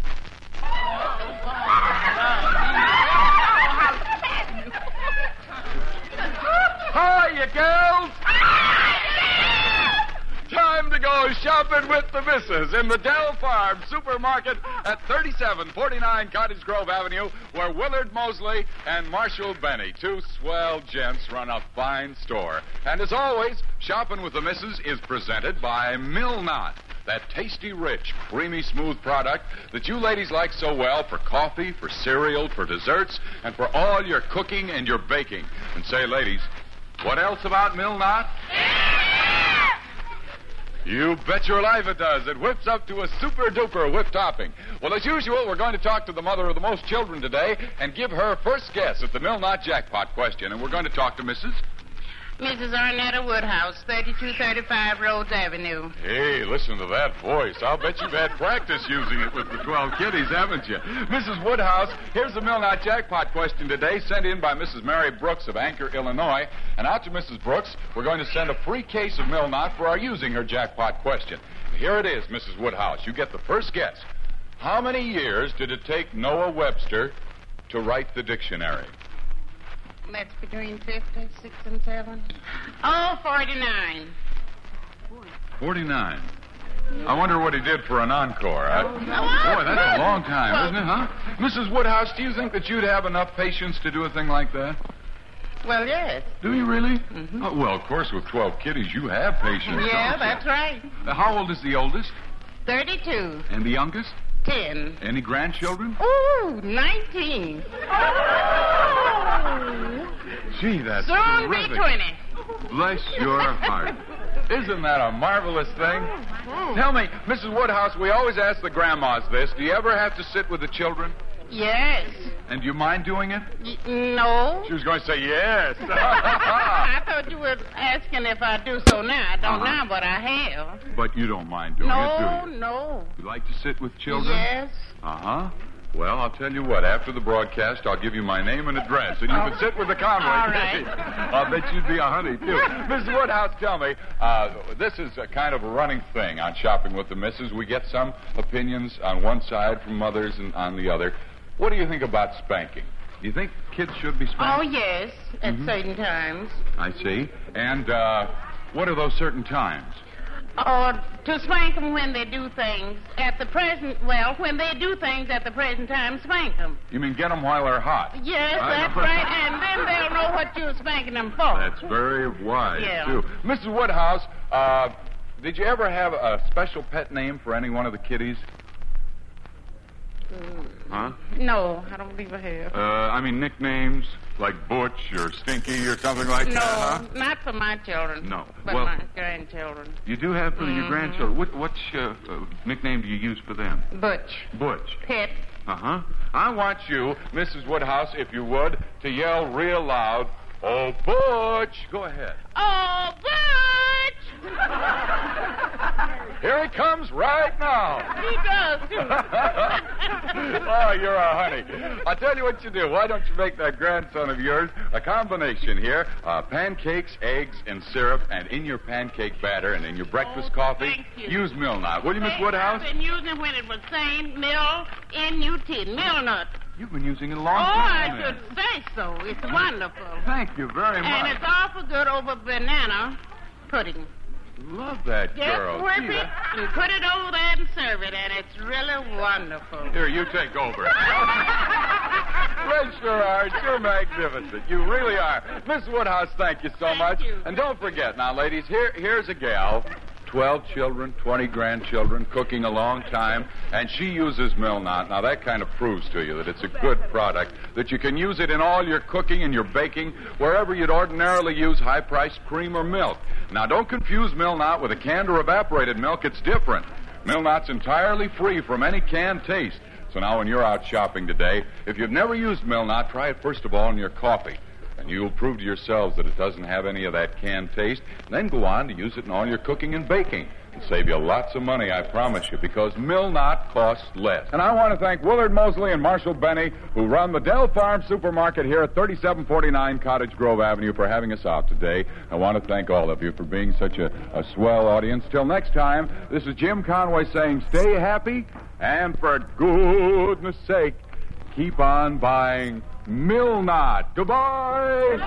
[SPEAKER 17] Hi, you girls! Time to go shopping with the missus in the Dell Farm Supermarket at 3749 Cottage Grove Avenue, where Willard Mosley and Marshall Benny, two swell gents, run a fine store. And as always, Shopping with the Missus is presented by Milnot, that tasty, rich, creamy, smooth product that you ladies like so well for coffee, for cereal, for desserts, and for all your cooking and your baking. And say, ladies, what else about Milnot? You bet your life it does. It whips up to a super-duper whip topping. Well, as usual, we're going to talk to the mother of the most children today and give her first guess at the Milnot jackpot question. And we're going to talk to Mrs.
[SPEAKER 18] Arnetta Woodhouse, 3235 Rhodes Avenue.
[SPEAKER 17] Hey, listen to that voice. I'll bet you've had practice using it with the 12 kiddies, haven't you? Mrs. Woodhouse, here's the Milnot jackpot question today, sent in by Mrs. Mary Brooks of Anchor, Illinois. And out to Mrs. Brooks, we're going to send a free case of Milnot for our using her jackpot question. Here it is, Mrs. Woodhouse. You get the first guess. How many years did it take Noah Webster to write the dictionary?
[SPEAKER 18] That's between 50, 6, and 7. Oh, 49.
[SPEAKER 17] 49. I wonder what he did for an encore. Boy, that's a long time, isn't it, huh? Mrs. Woodhouse, do you think that you'd have enough patience to do a thing like that?
[SPEAKER 18] Well, yes.
[SPEAKER 17] Do you really? Mm-hmm. Oh, well, of course, with 12 kiddies, you have patience.
[SPEAKER 18] Yeah, that's right.
[SPEAKER 17] How old is the oldest?
[SPEAKER 18] 32.
[SPEAKER 17] And the youngest?
[SPEAKER 18] 10.
[SPEAKER 17] Any grandchildren?
[SPEAKER 18] Ooh, 19.
[SPEAKER 17] Gee, that's
[SPEAKER 18] soon
[SPEAKER 17] terrific.
[SPEAKER 18] Be 20.
[SPEAKER 17] Bless your heart. Isn't that a marvelous thing? Tell me, Mrs. Woodhouse, we always ask the grandmas this. Do you ever have to sit with the children?
[SPEAKER 18] Yes.
[SPEAKER 17] And do you mind doing it?
[SPEAKER 18] No.
[SPEAKER 17] She was going to say yes.
[SPEAKER 18] I thought you were asking if I do so now. I don't now, but I have.
[SPEAKER 17] But you don't mind doing it, do you?
[SPEAKER 18] No.
[SPEAKER 17] You like to sit with children?
[SPEAKER 18] Yes.
[SPEAKER 17] Uh-huh. Well, I'll tell you what. After the broadcast, I'll give you my name and address, and you can sit with the Conway.
[SPEAKER 18] All right.
[SPEAKER 17] I'll bet you'd be a honey, too. Mrs. Woodhouse, tell me, this is a kind of a running thing on Shopping with the Missus. We get some opinions on one side from mothers and on the other. What do you think about spanking? Do you think kids should be spanked?
[SPEAKER 18] Oh, yes, at certain times.
[SPEAKER 17] I see. And what are those certain times?
[SPEAKER 18] Or to spank them when they do things at the present, when they do things at the present time, spank them.
[SPEAKER 17] You mean get them while they're hot?
[SPEAKER 18] Yes, that's right, and then they'll know what you're spanking them for.
[SPEAKER 17] That's very wise,
[SPEAKER 18] Yeah.
[SPEAKER 17] too. Mrs. Woodhouse, did you ever have a special pet name for any one of the kiddies? Huh?
[SPEAKER 18] No, I don't believe I have.
[SPEAKER 17] I mean nicknames like Butch or Stinky or something like
[SPEAKER 18] No,
[SPEAKER 17] that, huh?
[SPEAKER 18] not for my children.
[SPEAKER 17] No.
[SPEAKER 18] But
[SPEAKER 17] Well-
[SPEAKER 18] my grandchildren.
[SPEAKER 17] You do have for your grandchildren. What nickname do you use for them?
[SPEAKER 18] Butch.
[SPEAKER 17] Butch.
[SPEAKER 18] Pet.
[SPEAKER 17] Uh-huh. I want you, Mrs. Woodhouse, if you would, to yell real loud, "Oh, Butch!" Go ahead.
[SPEAKER 18] Oh, Butch!
[SPEAKER 17] Here he comes right now.
[SPEAKER 18] He does, too.
[SPEAKER 17] Oh, you're a honey. I'll tell you what you do. Why don't you make that grandson of yours a combination here? Pancakes, eggs, and syrup, and in your pancake batter and in your breakfast coffee,
[SPEAKER 18] thank you.
[SPEAKER 17] use Milnut. Will you, Miss Woodhouse?
[SPEAKER 18] I've been using it when it was saying Mill-N-U-T, Milnut.
[SPEAKER 17] You've been using it a long
[SPEAKER 18] Oh,
[SPEAKER 17] time.
[SPEAKER 18] I should say so. It's wonderful.
[SPEAKER 17] Thank you very much.
[SPEAKER 18] And it's awful good over banana pudding.
[SPEAKER 17] Love that
[SPEAKER 18] Just
[SPEAKER 17] girl.
[SPEAKER 18] whip
[SPEAKER 17] Gee,
[SPEAKER 18] it and put it over there and serve it, and it's really wonderful.
[SPEAKER 17] Here, you take over. Bless your heart. You're magnificent. You really are. Miss Woodhouse, thank you so much.
[SPEAKER 18] you.
[SPEAKER 17] And don't forget, now, ladies, here's a gal, 12 children, 20 grandchildren, cooking a long time, and she uses Milnut. Now, that kind of proves to you that it's a good product, that you can use it in all your cooking and your baking, wherever you'd ordinarily use high-priced cream or milk. Now, don't confuse Milnut with a canned or evaporated milk. It's different. Milnut's entirely free from any canned taste. So now when you're out shopping today, if you've never used Milnut, try it first of all in your coffee. And you'll prove to yourselves that it doesn't have any of that canned taste. And then go on to use it in all your cooking and baking. And save you lots of money, I promise you, because Milnut costs less. And I want to thank Willard Mosley and Marshall Benny, who run the Dell Farm Supermarket here at 3749 Cottage Grove Avenue, for having us out today. I want to thank all of you for being such a swell audience. Till next time, this is Jim Conway saying stay happy, and for goodness sake, keep on buying Milnut. Goodbye!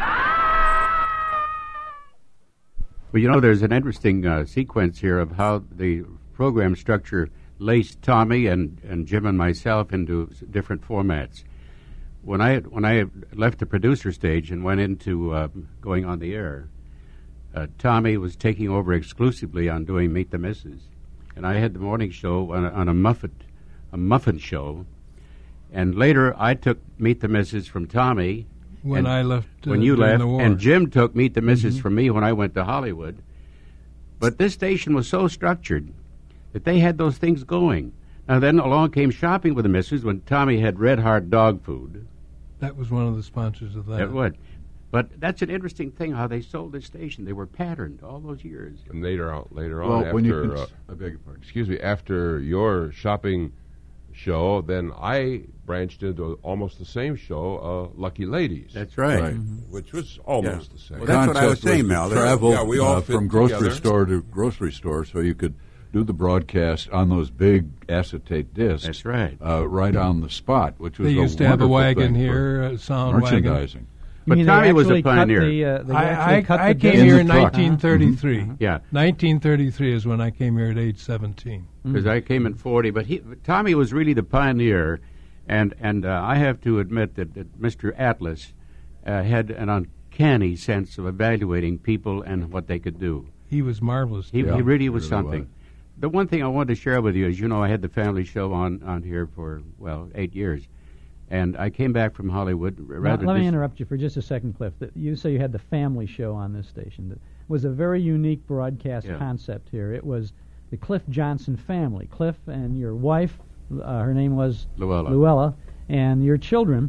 [SPEAKER 3] Well, you know, there's an interesting sequence here of how the program structure laced Tommy and Jim and myself into different formats. When I left the producer stage and went into going on the air, Tommy was taking over exclusively on doing Meet the Missus, and I had the morning show on a muffin show, and later I took Meet the Missus from Tommy.
[SPEAKER 2] When I left,
[SPEAKER 3] when you
[SPEAKER 2] during
[SPEAKER 3] left,
[SPEAKER 2] the war.
[SPEAKER 3] and Jim took Meet the Missus from me when I went to Hollywood. But this station was so structured that they had those things going. Now then along came Shopping with the Missus when Tommy had Red Heart dog food.
[SPEAKER 2] That was one of the sponsors of that.
[SPEAKER 3] That would. But that's an interesting thing how they sold this station. They were patterned all those years.
[SPEAKER 7] And later on,
[SPEAKER 4] Well,
[SPEAKER 7] after,
[SPEAKER 4] when you I beg your pardon.
[SPEAKER 7] excuse me, after your shopping show, then I branched into almost the same show, Lucky Ladies.
[SPEAKER 3] That's right.
[SPEAKER 4] Right.
[SPEAKER 12] Which was
[SPEAKER 7] Almost the same.
[SPEAKER 12] Well, that's what I was
[SPEAKER 4] Concept
[SPEAKER 12] saying, Mel.
[SPEAKER 4] Travel
[SPEAKER 12] Yeah, we all fit
[SPEAKER 4] from grocery
[SPEAKER 12] together.
[SPEAKER 4] store to grocery store, so you could do the broadcast on those big acetate discs.
[SPEAKER 3] That's right.
[SPEAKER 4] Right on the spot, which was
[SPEAKER 2] They used to have a
[SPEAKER 4] wonderful
[SPEAKER 2] wagon
[SPEAKER 4] thing
[SPEAKER 2] here,
[SPEAKER 4] for
[SPEAKER 2] a sound wagon.
[SPEAKER 4] merchandising.
[SPEAKER 3] But
[SPEAKER 1] You mean
[SPEAKER 3] Tommy
[SPEAKER 1] they
[SPEAKER 3] was a
[SPEAKER 1] actually cut
[SPEAKER 3] pioneer.
[SPEAKER 1] they actually cut
[SPEAKER 2] I
[SPEAKER 1] the
[SPEAKER 2] came
[SPEAKER 1] disc?
[SPEAKER 2] here in
[SPEAKER 4] the truck.
[SPEAKER 2] 1933.
[SPEAKER 3] Yeah.
[SPEAKER 2] 1933 is when I came here at age 17.
[SPEAKER 3] Because I came in 40, but Tommy was really the pioneer, and I have to admit that Mr. Atlas had an uncanny sense of evaluating people and what they could do.
[SPEAKER 2] He was marvelous.
[SPEAKER 3] He
[SPEAKER 2] too.
[SPEAKER 3] really was something. The one thing I wanted to share with you is, you know, I had the family show on here for, 8 years, and I came back from Hollywood rather.
[SPEAKER 1] Let me interrupt you for just a second, Cliff. You say you had the family show on this station. That was a very unique broadcast concept here. It was the Cliff Johnson family. Cliff and your wife, her name was Luella, and your children.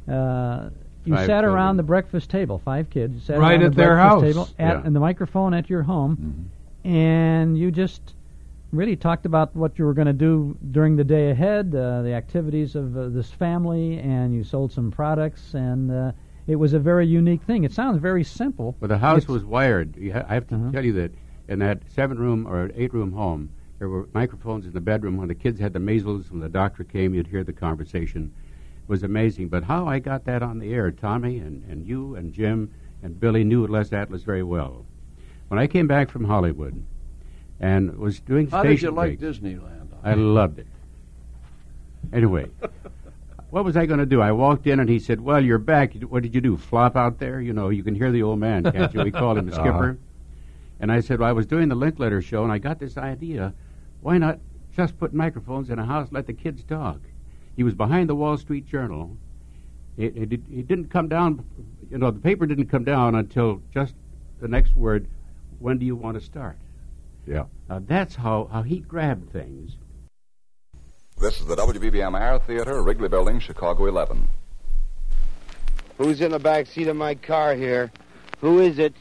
[SPEAKER 1] You
[SPEAKER 3] Five
[SPEAKER 1] sat around
[SPEAKER 3] children.
[SPEAKER 1] the breakfast table, 5 kids. You sat
[SPEAKER 2] Right
[SPEAKER 1] around
[SPEAKER 2] at
[SPEAKER 1] the
[SPEAKER 2] their
[SPEAKER 1] breakfast
[SPEAKER 2] house.
[SPEAKER 1] table and the microphone at your home, and you just really talked about what you were going to do during the day ahead, the activities of this family, and you sold some products, and it was a very unique thing. It sounds very simple.
[SPEAKER 3] But the house was wired. I have to tell you that in that 7-room or 8-room home, there were microphones in the bedroom. When the kids had the measles, when the doctor came, you'd hear the conversation. was amazing. But how I got that on the air, Tommy and you and Jim and Billy knew Les Atlas very well. When I came back from Hollywood and was doing
[SPEAKER 5] How
[SPEAKER 3] station
[SPEAKER 5] did you like
[SPEAKER 3] gigs,
[SPEAKER 5] Disneyland?
[SPEAKER 3] I loved it. Anyway, what was I going to do? I walked in and he said, well, you're back. What did you do, flop out there? You know, you can hear the old man, can't you? We called him the skipper. And I said, well, I was doing the Linkletter show, and I got this idea. Why not just put microphones in a house and let the kids talk? He was behind the Wall Street Journal. It didn't come down, you know, the paper didn't come down until just the next word, when do you want to start?
[SPEAKER 7] Yeah.
[SPEAKER 3] That's how he grabbed things.
[SPEAKER 19] This is the WBBM Air Theater, Wrigley Building, Chicago 11.
[SPEAKER 20] Who's in the back seat of my car here? Who is it?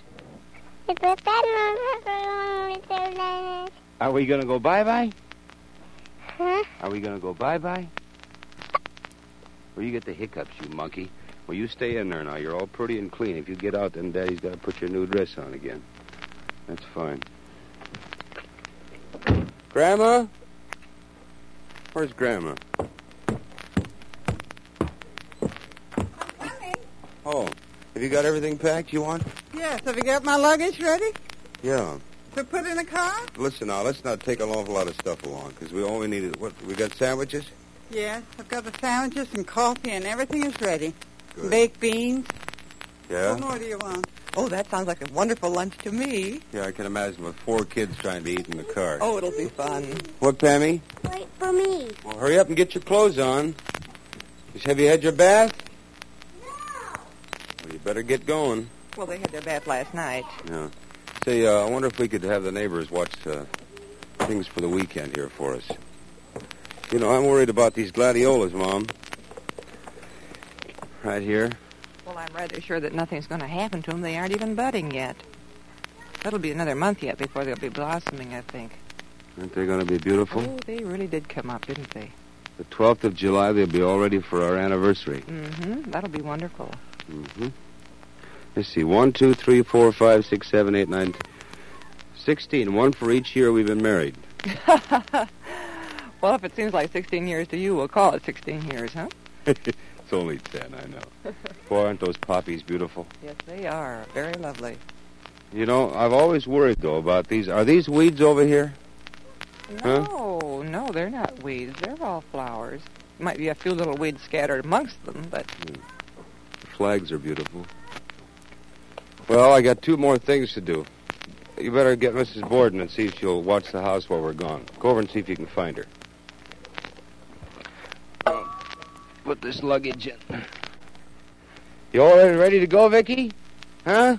[SPEAKER 20] Are we going to go bye-bye?
[SPEAKER 21] Huh?
[SPEAKER 20] Are we going to go bye-bye? Where you get the hiccups, you monkey? Well, you stay in there now. You're all pretty and clean. If you get out, then Daddy's got to put your new dress on again. That's fine. Grandma? Where's Grandma? Oh, have you got everything packed you want?
[SPEAKER 22] Yes. Have you got my luggage ready
[SPEAKER 20] Yeah.
[SPEAKER 22] to put in the car?
[SPEAKER 20] Listen now, let's not take an awful lot of stuff along, because we only needed, what, we got sandwiches?
[SPEAKER 22] Yes. I've got the sandwiches and coffee and everything is ready.
[SPEAKER 20] Good.
[SPEAKER 22] Baked beans.
[SPEAKER 20] Yeah?
[SPEAKER 22] What more do you want?
[SPEAKER 11] Oh, that sounds like a wonderful lunch to me.
[SPEAKER 20] Yeah, I can imagine with 4 kids trying to eat in the car.
[SPEAKER 11] Oh, it'll be fun.
[SPEAKER 20] What, Pammy?
[SPEAKER 21] Wait for me.
[SPEAKER 20] Well, hurry up and get your clothes on. Have you had your bath?
[SPEAKER 21] No.
[SPEAKER 20] Well, you better get going.
[SPEAKER 11] Well, they had their bath last night.
[SPEAKER 20] Yeah. Say, I wonder if we could have the neighbors watch things for the weekend here for us. You know, I'm worried about these gladiolas, Mom. Right here.
[SPEAKER 11] Well, I'm rather sure that nothing's going to happen to them. They aren't even budding yet. That'll be another month yet before they'll be blossoming, I think.
[SPEAKER 20] Aren't they going to be beautiful?
[SPEAKER 11] Oh, they really did come up, didn't they?
[SPEAKER 20] The 12th of July, they'll be all ready for our anniversary.
[SPEAKER 11] Mm-hmm. That'll be wonderful.
[SPEAKER 20] Mm-hmm. Let's see, 1, 2, 3, 4, 5, 6, 7, 8, 9, 16. One for each year we've been married.
[SPEAKER 11] Well, if it seems like 16 years to you, we'll call it 16 years, huh?
[SPEAKER 20] It's only 10, I know. Boy, aren't those poppies beautiful?
[SPEAKER 11] Yes, they are. Very lovely.
[SPEAKER 20] You know, I've always worried, though, about these. Are these weeds over here?
[SPEAKER 11] No, they're not weeds. They're all flowers. Might be a few little weeds scattered amongst them, but...
[SPEAKER 20] The flags are beautiful. Well, I got 2 more things to do. You better get Mrs. Borden and see if she'll watch the house while we're gone. Go over and see if you can find her. Put this luggage in. You all ready to go, Vicky? Huh?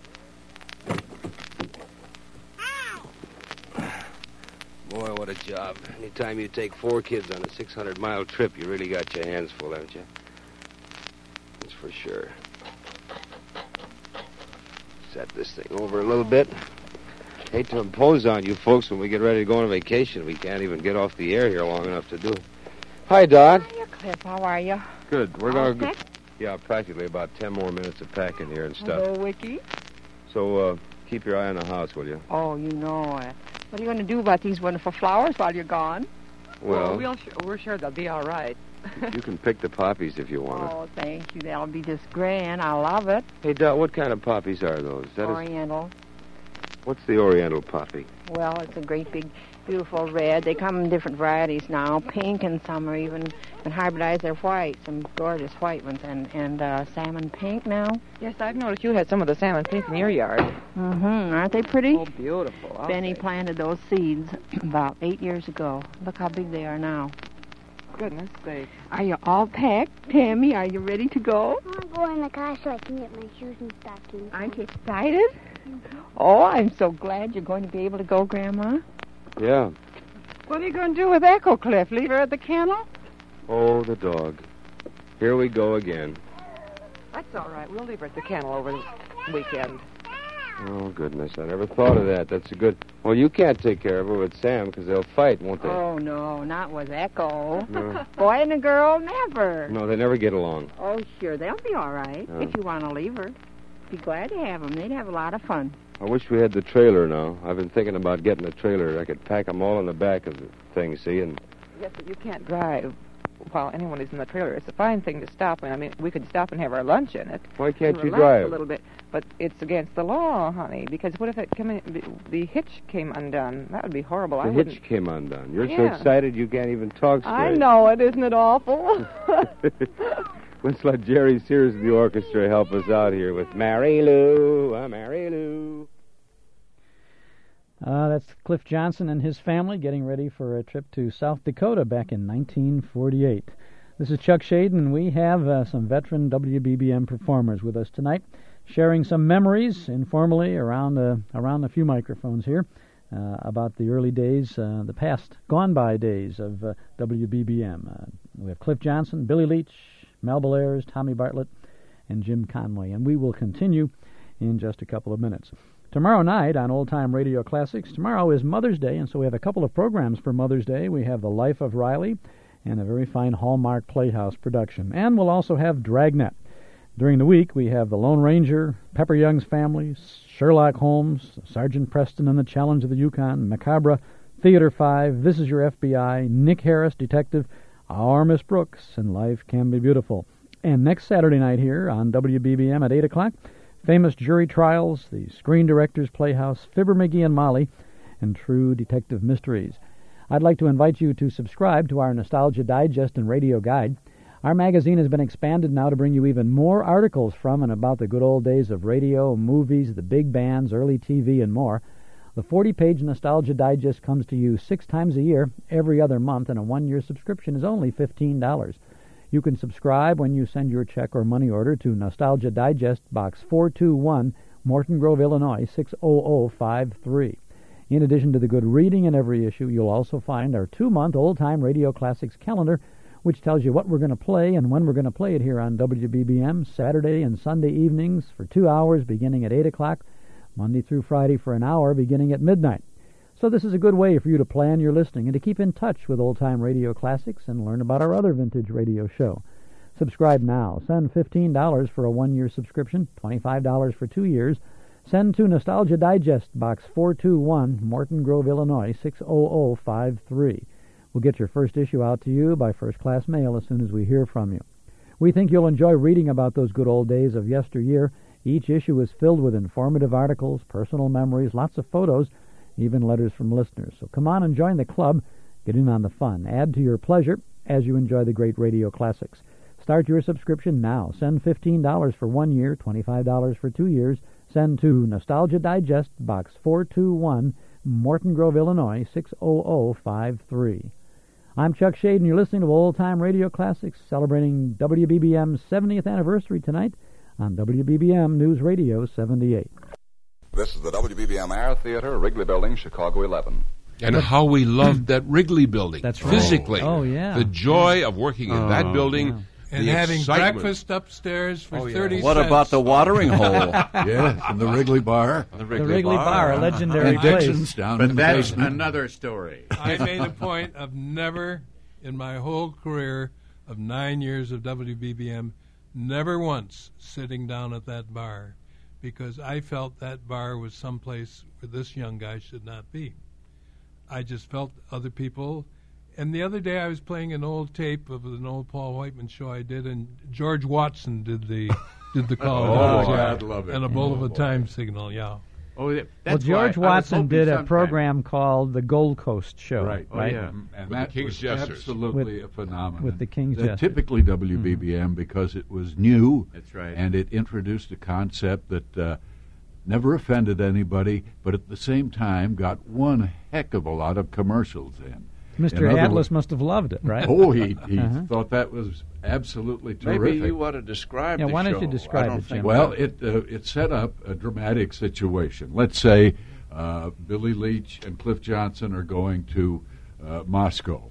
[SPEAKER 20] Boy, what a job. Anytime you take 4 kids on a 600-mile trip, you really got your hands full, haven't you? That's for sure. Set this thing over a little bit. Hate to impose on you folks when we get ready to go on vacation. We can't even get off the air here long enough to do it. Hi, Dot.
[SPEAKER 23] Hiya, Cliff. How are you?
[SPEAKER 20] Good. We're going to...
[SPEAKER 23] Okay.
[SPEAKER 20] Yeah, practically about 10 more minutes of packing here and stuff.
[SPEAKER 23] Hello, Wiki.
[SPEAKER 20] So, keep your eye on the house, will you?
[SPEAKER 23] Oh, you know it. What are you going to do about these wonderful flowers while you're gone?
[SPEAKER 20] Well,
[SPEAKER 11] we're sure they'll be all right.
[SPEAKER 20] you can pick the poppies if you want to.
[SPEAKER 23] Oh, thank you. That'll be just grand. I love it.
[SPEAKER 20] Hey, Dot, what kind of poppies are those?
[SPEAKER 23] Oriental.
[SPEAKER 20] What's the Oriental poppy?
[SPEAKER 23] Well, it's a great big, beautiful red. They come in different varieties now. Pink, and some are even hybridized. They're white, some gorgeous white ones, and salmon pink now.
[SPEAKER 11] Yes, I've noticed you had some of the salmon pink in your yard.
[SPEAKER 23] Mm-hmm. Aren't they pretty?
[SPEAKER 11] Oh, beautiful.
[SPEAKER 23] Benny planted those seeds about 8 years ago. Look how big they are now.
[SPEAKER 11] Goodness sake.
[SPEAKER 23] Are you all packed, Tammy? Are you ready to go?
[SPEAKER 21] I want to go in the car so I can get my shoes and stockings.
[SPEAKER 23] Aren't you excited? Oh, I'm so glad you're going to be able to go, Grandma.
[SPEAKER 20] Yeah.
[SPEAKER 23] What are you going to do with Echo, Cliff? Leave her at the kennel?
[SPEAKER 20] Oh, the dog. Here we go again.
[SPEAKER 11] That's all right. We'll leave her at the kennel over the weekend.
[SPEAKER 20] Oh, goodness. I never thought of that. That's a good... Well, you can't take care of her with Sam because they'll fight, won't they?
[SPEAKER 23] Oh, no, not with Echo.
[SPEAKER 20] No.
[SPEAKER 23] Boy and a girl, never.
[SPEAKER 20] No, they never get along.
[SPEAKER 23] Oh, sure. They'll be all right
[SPEAKER 20] Oh.
[SPEAKER 23] if you want to leave her. Be glad to have them. They'd have a lot of fun.
[SPEAKER 20] I wish we had the trailer now. I've been thinking about getting a trailer. I could pack them all in the back of the thing, see, and...
[SPEAKER 11] Yes, but you can't drive. while anyone is in the trailer. It's a fine thing to stop in. I mean, we could stop and have our lunch in it.
[SPEAKER 20] Why can't
[SPEAKER 11] to
[SPEAKER 20] you
[SPEAKER 11] relax
[SPEAKER 20] drive?
[SPEAKER 11] a little bit? But it's against the law, honey. Because what if the hitch came undone? That would be horrible.
[SPEAKER 20] The
[SPEAKER 11] I wouldn't.
[SPEAKER 20] hitch came undone. You're so
[SPEAKER 11] Yeah.
[SPEAKER 20] excited you can't even talk straight.
[SPEAKER 11] I know it. Isn't it awful?
[SPEAKER 20] Let's let Jerry Sears of the orchestra help us out here with Mary Lou, Mary Lou.
[SPEAKER 1] That's Cliff Johnson and his family getting ready for a trip to South Dakota back in 1948. This is Chuck Shaden, and we have some veteran WBBM performers with us tonight, sharing some memories informally around a few microphones here about the early days, the past, gone-by days of WBBM. We have Cliff Johnson, Billy Leach, Mel Bellairs, Tommy Bartlett, and Jim Conway, and we will continue in just a couple of minutes. Tomorrow night on Old Time Radio Classics, tomorrow is Mother's Day, and so we have a couple of programs for Mother's Day. We have The Life of Riley and a very fine Hallmark Playhouse production. And we'll also have Dragnet. During the week, we have The Lone Ranger, Pepper Young's Family, Sherlock Holmes, Sergeant Preston and the Challenge of the Yukon, Macabre, Theater 5, This Is Your FBI, Nick Harris, Detective, Our Miss Brooks, and Life Can Be Beautiful. And next Saturday night here on WBBM at 8 o'clock, Famous Jury Trials, the Screen Directors Playhouse, Fibber McGee and Molly, and True Detective Mysteries. I'd like to invite you to subscribe to our Nostalgia Digest and Radio Guide. Our magazine has been expanded now to bring you even more articles from and about the good old days of radio, movies, the big bands, early TV, and more. The 40-page Nostalgia Digest comes to you 6 times a year, every other month, and a one-year subscription is only $15. You can subscribe when you send your check or money order to Nostalgia Digest, Box 421, Morton Grove, Illinois, 60053. In addition to the good reading in every issue, you'll also find our 2-month old-time radio classics calendar, which tells you what we're going to play and when we're going to play it here on WBBM, Saturday and Sunday evenings for 2 hours beginning at 8 o'clock, Monday through Friday for an hour beginning at midnight. So this is a good way for you to plan your listening and to keep in touch with old-time radio classics and learn about our other vintage radio show. Subscribe now. Send $15 for a one-year subscription, $25 for 2 years. Send to Nostalgia Digest, Box 421, Morton Grove, Illinois, 60053. We'll get your first issue out to you by first-class mail as soon as we hear from you. We think you'll enjoy reading about those good old days of yesteryear. Each issue is filled with informative articles, personal memories, lots of photos, even letters from listeners. So come on and join the club. Get in on the fun. Add to your pleasure as you enjoy the great radio classics. Start your subscription now. Send $15 for 1 year, $25 for 2 years. Send to Nostalgia Digest, Box 421, Morton Grove, Illinois, 60053. I'm Chuck Shade, and you're listening to Old Time Radio Classics, celebrating WBBM's 70th anniversary tonight on WBBM News Radio 78.
[SPEAKER 19] This is the WBBM Air Theater, Wrigley Building, Chicago 11.
[SPEAKER 7] And how we loved that Wrigley building.
[SPEAKER 1] That's right.
[SPEAKER 7] Physically.
[SPEAKER 1] Oh, yeah.
[SPEAKER 7] The joy of working in that building.
[SPEAKER 1] Yeah.
[SPEAKER 2] And
[SPEAKER 7] the
[SPEAKER 2] having
[SPEAKER 7] excitement.
[SPEAKER 2] breakfast upstairs for 30
[SPEAKER 5] What
[SPEAKER 2] cents.
[SPEAKER 5] about the watering hole?
[SPEAKER 4] Yes, and the Wrigley Bar.
[SPEAKER 1] The Wrigley Bar, a legendary
[SPEAKER 4] and
[SPEAKER 1] place.
[SPEAKER 4] Dixon's down
[SPEAKER 3] But
[SPEAKER 4] in the
[SPEAKER 3] that's
[SPEAKER 4] basement.
[SPEAKER 3] another story.
[SPEAKER 2] I made a point of never, in my whole career of 9 years of WBBM, never once sitting down at that bar, because I felt that bar was someplace where this young guy should not be. I just felt other people. And the other day I was playing an old tape of an old Paul Whiteman show I did, and George Watson did the call.
[SPEAKER 4] I'd love it.
[SPEAKER 2] And a bull of a time signal, yeah.
[SPEAKER 3] Oh,
[SPEAKER 1] Well,
[SPEAKER 3] that's
[SPEAKER 1] George
[SPEAKER 3] why I was
[SPEAKER 1] Watson
[SPEAKER 3] hoping
[SPEAKER 1] did a
[SPEAKER 3] sometime.
[SPEAKER 1] program called The Gold Coast Show.
[SPEAKER 4] Right.
[SPEAKER 3] Oh, yeah.
[SPEAKER 4] And
[SPEAKER 7] With
[SPEAKER 4] that
[SPEAKER 7] the King's
[SPEAKER 4] was
[SPEAKER 7] Jesters.
[SPEAKER 4] absolutely a phenomenon.
[SPEAKER 1] with the King's
[SPEAKER 4] That
[SPEAKER 1] Jesters.
[SPEAKER 4] typically WBBM, because it was new.
[SPEAKER 3] That's right.
[SPEAKER 4] And it introduced a concept that never offended anybody, but at the same time got one heck of a lot of commercials in.
[SPEAKER 1] Mr.
[SPEAKER 4] In other
[SPEAKER 1] Atlas
[SPEAKER 4] words-
[SPEAKER 1] must have loved it, right?
[SPEAKER 4] Oh, he
[SPEAKER 1] Uh-huh.
[SPEAKER 4] thought that was absolutely terrific.
[SPEAKER 5] Maybe you ought to describe
[SPEAKER 1] Yeah,
[SPEAKER 5] the
[SPEAKER 1] why don't
[SPEAKER 5] show.
[SPEAKER 1] you describe
[SPEAKER 5] I don't
[SPEAKER 1] it,
[SPEAKER 5] think
[SPEAKER 1] Jim?
[SPEAKER 4] Well, it set up a dramatic situation. Let's say Billy Leach and Cliff Johnson are going to Moscow.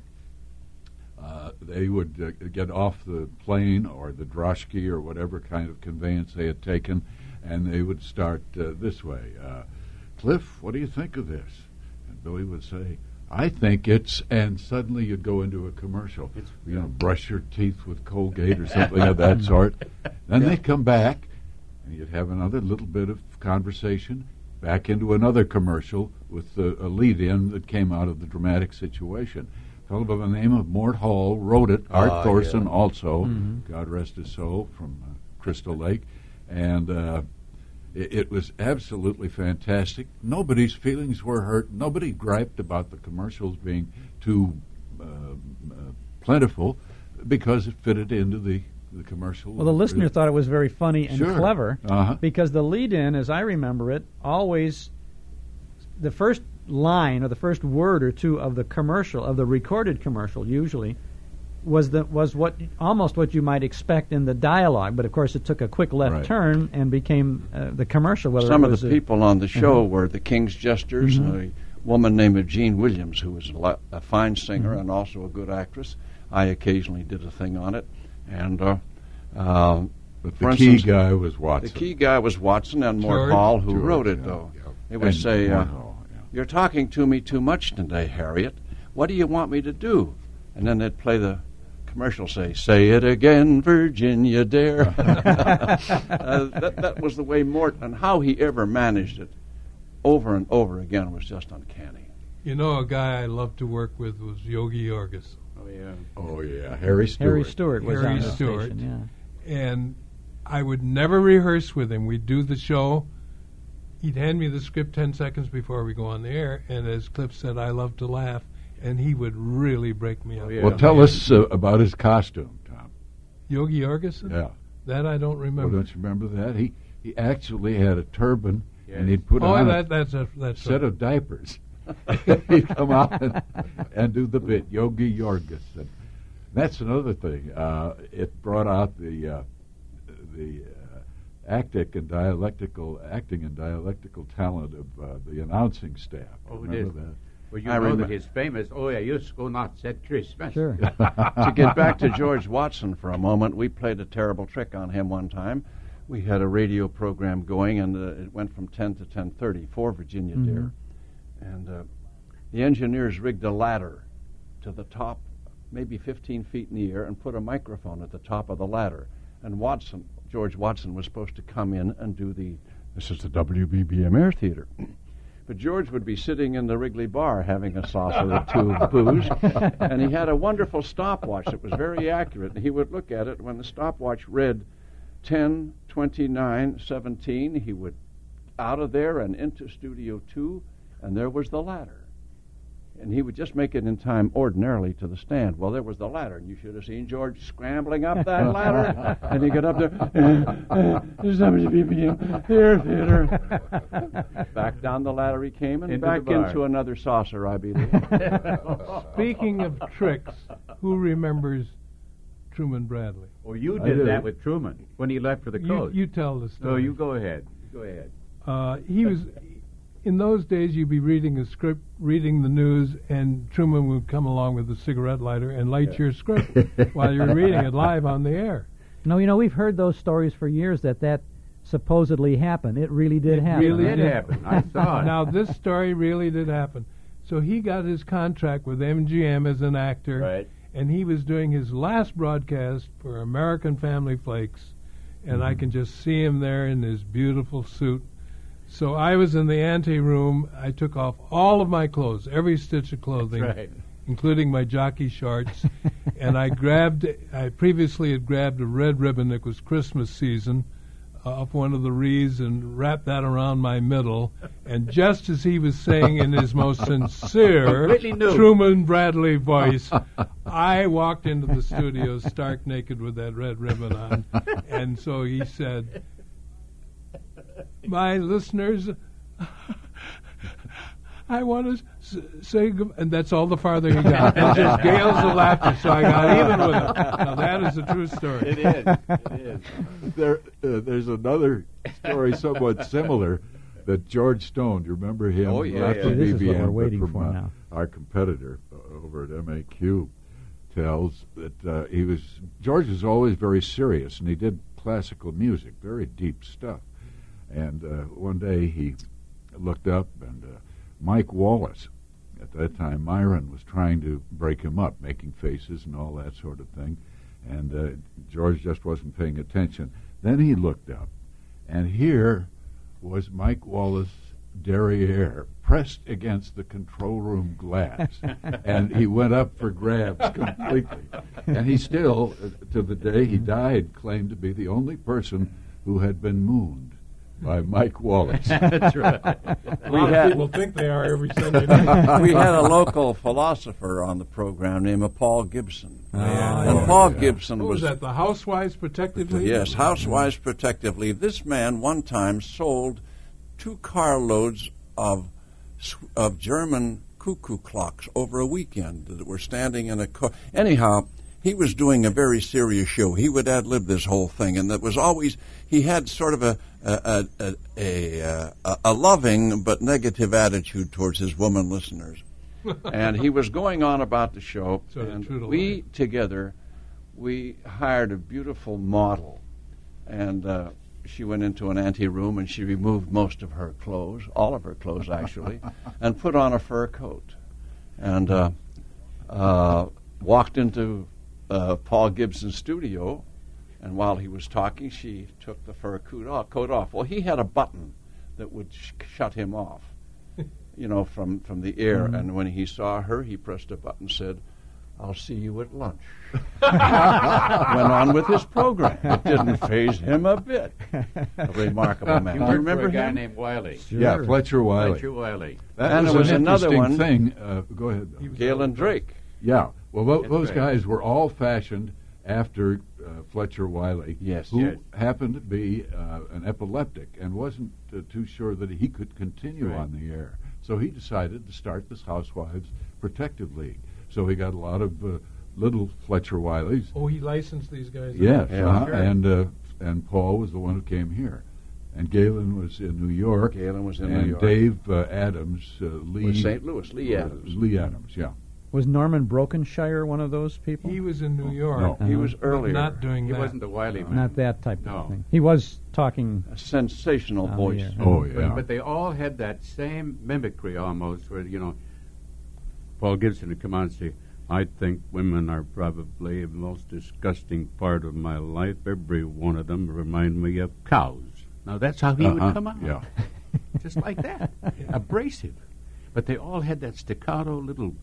[SPEAKER 4] They would get off the plane or the droshky or whatever kind of conveyance they had taken, and they would start this way. Cliff, what do you think of this? And Billy would say, I think it's, and suddenly you'd go into a commercial. Brush your teeth with Colgate or something of that sort. Then they'd come back, and you'd have another little bit of conversation, back into another commercial with a lead-in that came out of the dramatic situation. fellow by the name of Mort Hall wrote it. Art Thorson
[SPEAKER 1] yeah.
[SPEAKER 4] also,
[SPEAKER 1] Mhm.
[SPEAKER 4] God rest his soul, from Crystal Lake. And it was absolutely fantastic. Nobody's feelings were hurt. Nobody griped about the commercials being too plentiful because it fitted into the commercial.
[SPEAKER 1] Well, the listener thought it was very funny and
[SPEAKER 4] Sure.
[SPEAKER 1] clever
[SPEAKER 4] Uh-huh.
[SPEAKER 1] because the lead-in, as I remember it, always the first line or the first word or two of the commercial, of the recorded commercial, usually was what almost what you might expect in the dialogue. But of course, it took a quick left
[SPEAKER 5] Right.
[SPEAKER 1] turn and became the commercial. Whether
[SPEAKER 5] Some
[SPEAKER 1] it
[SPEAKER 5] of
[SPEAKER 1] was
[SPEAKER 5] the people on the show
[SPEAKER 1] Mhm.
[SPEAKER 5] were the King's Jesters,
[SPEAKER 1] Mhm.
[SPEAKER 5] and a woman named Jean Williams, who was a fine singer
[SPEAKER 1] Mhm.
[SPEAKER 5] and also a good actress. I occasionally did a thing on it, and
[SPEAKER 4] But
[SPEAKER 5] for
[SPEAKER 4] the key
[SPEAKER 5] instance,
[SPEAKER 4] guy was Watson.
[SPEAKER 5] The key guy was Watson and Mort
[SPEAKER 4] George?
[SPEAKER 5] Hall, who
[SPEAKER 4] George,
[SPEAKER 5] wrote it,
[SPEAKER 4] yeah,
[SPEAKER 5] though.
[SPEAKER 4] yeah.
[SPEAKER 5] It would
[SPEAKER 4] And
[SPEAKER 5] say,
[SPEAKER 4] Mort Hall,
[SPEAKER 5] "You're talking to me too much today, Harriet. What do you want me to do?" And then they'd play the commercial, say it again, Virginia, dear." That was the way Mort, and how he ever managed it over and over again was just uncanny.
[SPEAKER 2] You know, a guy I loved to work with was Yogi Orgus.
[SPEAKER 3] Oh, yeah.
[SPEAKER 4] Oh, yeah. Harry Stewart.
[SPEAKER 1] Harry Stewart was
[SPEAKER 2] Harry
[SPEAKER 1] on the
[SPEAKER 2] Stewart.
[SPEAKER 1] station, yeah.
[SPEAKER 2] And I would never rehearse with him. We'd do the show. He'd hand me the script 10 seconds before we go on the air, and as Cliff said, I love to laugh, and he would really break me up.
[SPEAKER 4] Well, tell us about his costume, Tom.
[SPEAKER 2] Yogi Orgeson?
[SPEAKER 4] Yeah.
[SPEAKER 2] That I don't remember.
[SPEAKER 4] Well, don't you remember that? He actually had a turban,
[SPEAKER 2] Yes.
[SPEAKER 4] and he'd put
[SPEAKER 2] Oh,
[SPEAKER 4] on
[SPEAKER 2] that's
[SPEAKER 4] a
[SPEAKER 2] that's
[SPEAKER 4] set
[SPEAKER 2] right.
[SPEAKER 4] of diapers. He'd come out and do the bit, Yogi Orgeson. That's another thing. It brought out the acting and dialectical talent of the announcing staff.
[SPEAKER 3] Oh, it
[SPEAKER 4] Remember
[SPEAKER 3] is.
[SPEAKER 4] that?
[SPEAKER 3] Well, you
[SPEAKER 5] I
[SPEAKER 3] know
[SPEAKER 5] remember-
[SPEAKER 3] that his famous, "Oh, I used to go not said Christmas."
[SPEAKER 1] Sure.
[SPEAKER 5] To get back to George Watson for a moment, we played a terrible trick on him one time. We had a radio program going, and it went from 10 to 10:30 for Virginia
[SPEAKER 1] Mhm.
[SPEAKER 5] Dare. And the engineers rigged a ladder to the top, maybe 15 feet in the air, and put a microphone at the top of the ladder. And George Watson was supposed to come in and do this is the WBBM Air Theater. But George would be sitting in the Wrigley Bar having a saucer or two of booze, and he had a wonderful stopwatch that was very accurate. And he would look at it. When the stopwatch read 10:29:17, he would out of there and into Studio 2, and there was the ladder. And he would just make it in time ordinarily to the stand. Well, there was the ladder, and you should have seen George scrambling up that ladder. And he got up there, there's WBBM Air Theater. Back down the ladder he came, and
[SPEAKER 3] Into
[SPEAKER 5] back
[SPEAKER 3] the bar.
[SPEAKER 5] into another saucer, I believe.
[SPEAKER 2] Speaking of tricks, who remembers Truman Bradley?
[SPEAKER 3] Oh, you
[SPEAKER 4] I
[SPEAKER 3] did
[SPEAKER 4] do.
[SPEAKER 3] that with Truman when he left for the coast.
[SPEAKER 2] You tell the
[SPEAKER 3] No,
[SPEAKER 2] story.
[SPEAKER 3] you go ahead. Go ahead.
[SPEAKER 2] He was, in those days, you'd be reading a script, reading the news, and Truman would come along with a cigarette lighter and light your script while you're reading it live on the air.
[SPEAKER 1] No, we've heard those stories for years that supposedly happened. It really did happen.
[SPEAKER 2] Really
[SPEAKER 3] It did happen. I saw it.
[SPEAKER 2] Now, this story really did happen. So he got his contract with MGM as an actor,
[SPEAKER 3] Right.
[SPEAKER 2] and he was doing his last broadcast for American Family Flakes, and I can just see him there in his beautiful suit. So I was in the ante room. I took off all of my clothes, every stitch of clothing,
[SPEAKER 3] That's right.
[SPEAKER 2] including my jockey shorts, and I previously had grabbed a red ribbon that was Christmas season off one of the wreaths and wrapped that around my middle. And just as he was saying in his most sincere
[SPEAKER 3] Completely new.
[SPEAKER 2] Truman Bradley voice, I walked into the studio stark naked with that red ribbon on. And so he said, "My listeners, I want to say good," and that's all the farther he got. And just gales of laughter, so I got even with him. Now that is a true story.
[SPEAKER 3] It is. It is.
[SPEAKER 4] There's another story somewhat similar that George Stone, do you remember him?
[SPEAKER 3] Oh, yeah,
[SPEAKER 4] Not
[SPEAKER 3] yeah.
[SPEAKER 4] from
[SPEAKER 1] This is what
[SPEAKER 4] BBM,
[SPEAKER 1] we're
[SPEAKER 4] but
[SPEAKER 1] waiting
[SPEAKER 4] from,
[SPEAKER 1] for now.
[SPEAKER 4] our competitor over at MAQ, tells that George was always very serious, and he did classical music, very deep stuff. And one day he looked up, and Mike Wallace, at that time Myron, was trying to break him up, making faces and all that sort of thing. And George just wasn't paying attention. Then he looked up, and here was Mike Wallace derriere pressed against the control room glass, and he went up for grabs completely. And he still, to the day he died, claimed to be the only person who had been mooned by Mike Wallace.
[SPEAKER 5] That's right.
[SPEAKER 2] A lot of people think they are every Sunday night.
[SPEAKER 5] We had a local philosopher on the program named Paul Gibson. Paul Gibson
[SPEAKER 2] What was that, the Housewives Protective League?
[SPEAKER 5] Yes, Housewives Protective League. This man one time sold 2 carloads of German cuckoo clocks over a weekend that were standing in a car. Anyhow, he was doing a very serious show. He would ad-lib this whole thing, and that was always, he had sort of a loving but negative attitude towards his woman listeners. And he was going on about the show, and we together, we hired a beautiful model, and she went into an ante-room and she removed most of her clothes, all of her clothes actually, and put on a fur coat, and walked into Paul Gibson's studio, and while he was talking, she took the fur coat off. Well, he had a button that would shut him off, you know, from the air.
[SPEAKER 2] Mm-hmm.
[SPEAKER 5] And when he saw her, he pressed a button and said, "I'll see you at lunch." Went on with his program. It didn't faze him a bit. A remarkable man.
[SPEAKER 3] You
[SPEAKER 5] Do you
[SPEAKER 3] worked
[SPEAKER 5] remember
[SPEAKER 3] for a guy
[SPEAKER 5] him?
[SPEAKER 3] named Wiley.
[SPEAKER 5] Sure.
[SPEAKER 4] Yeah, Fletcher Wiley.
[SPEAKER 3] Fletcher Wiley.
[SPEAKER 4] That
[SPEAKER 5] And
[SPEAKER 4] was
[SPEAKER 5] there was
[SPEAKER 4] an
[SPEAKER 5] another
[SPEAKER 4] interesting
[SPEAKER 5] one.
[SPEAKER 4] thing. Go ahead.
[SPEAKER 5] Galen Drake.
[SPEAKER 4] Yeah. Well, those
[SPEAKER 3] right.
[SPEAKER 4] guys were all fashioned after Fletcher Wiley, who happened to be an epileptic and wasn't too sure that he could continue on the air. So he decided to start this Housewives Protective League. So he got a lot of little Fletcher Wileys.
[SPEAKER 2] Oh, he licensed these guys?
[SPEAKER 4] Yes,
[SPEAKER 2] Sure.
[SPEAKER 4] and Paul was the one who came here. And Galen was in New York.
[SPEAKER 5] Galen was in
[SPEAKER 4] and
[SPEAKER 5] New York.
[SPEAKER 4] Dave Adams, Lee.
[SPEAKER 5] Was St. Louis, Lee Adams.
[SPEAKER 4] Lee Adams, yeah.
[SPEAKER 1] Was Norman Brokenshire one of those people?
[SPEAKER 2] He was in New York.
[SPEAKER 4] No,
[SPEAKER 5] he was
[SPEAKER 2] but
[SPEAKER 5] earlier.
[SPEAKER 2] not doing
[SPEAKER 3] He
[SPEAKER 2] that.
[SPEAKER 3] wasn't the Wiley man.
[SPEAKER 1] Not that type
[SPEAKER 3] No.
[SPEAKER 1] of thing. He was talking
[SPEAKER 5] A sensational
[SPEAKER 1] on
[SPEAKER 5] voice.
[SPEAKER 1] the air.
[SPEAKER 4] Oh, yeah.
[SPEAKER 3] But they all had that same mimicry almost, where, you know, Paul Gibson would come on and say, "I think women are probably the most disgusting part of my life. Every one of them remind me of cows." Now, that's how he would come on.
[SPEAKER 4] Yeah.
[SPEAKER 3] Just like that. Abrasive. But they all had that staccato little...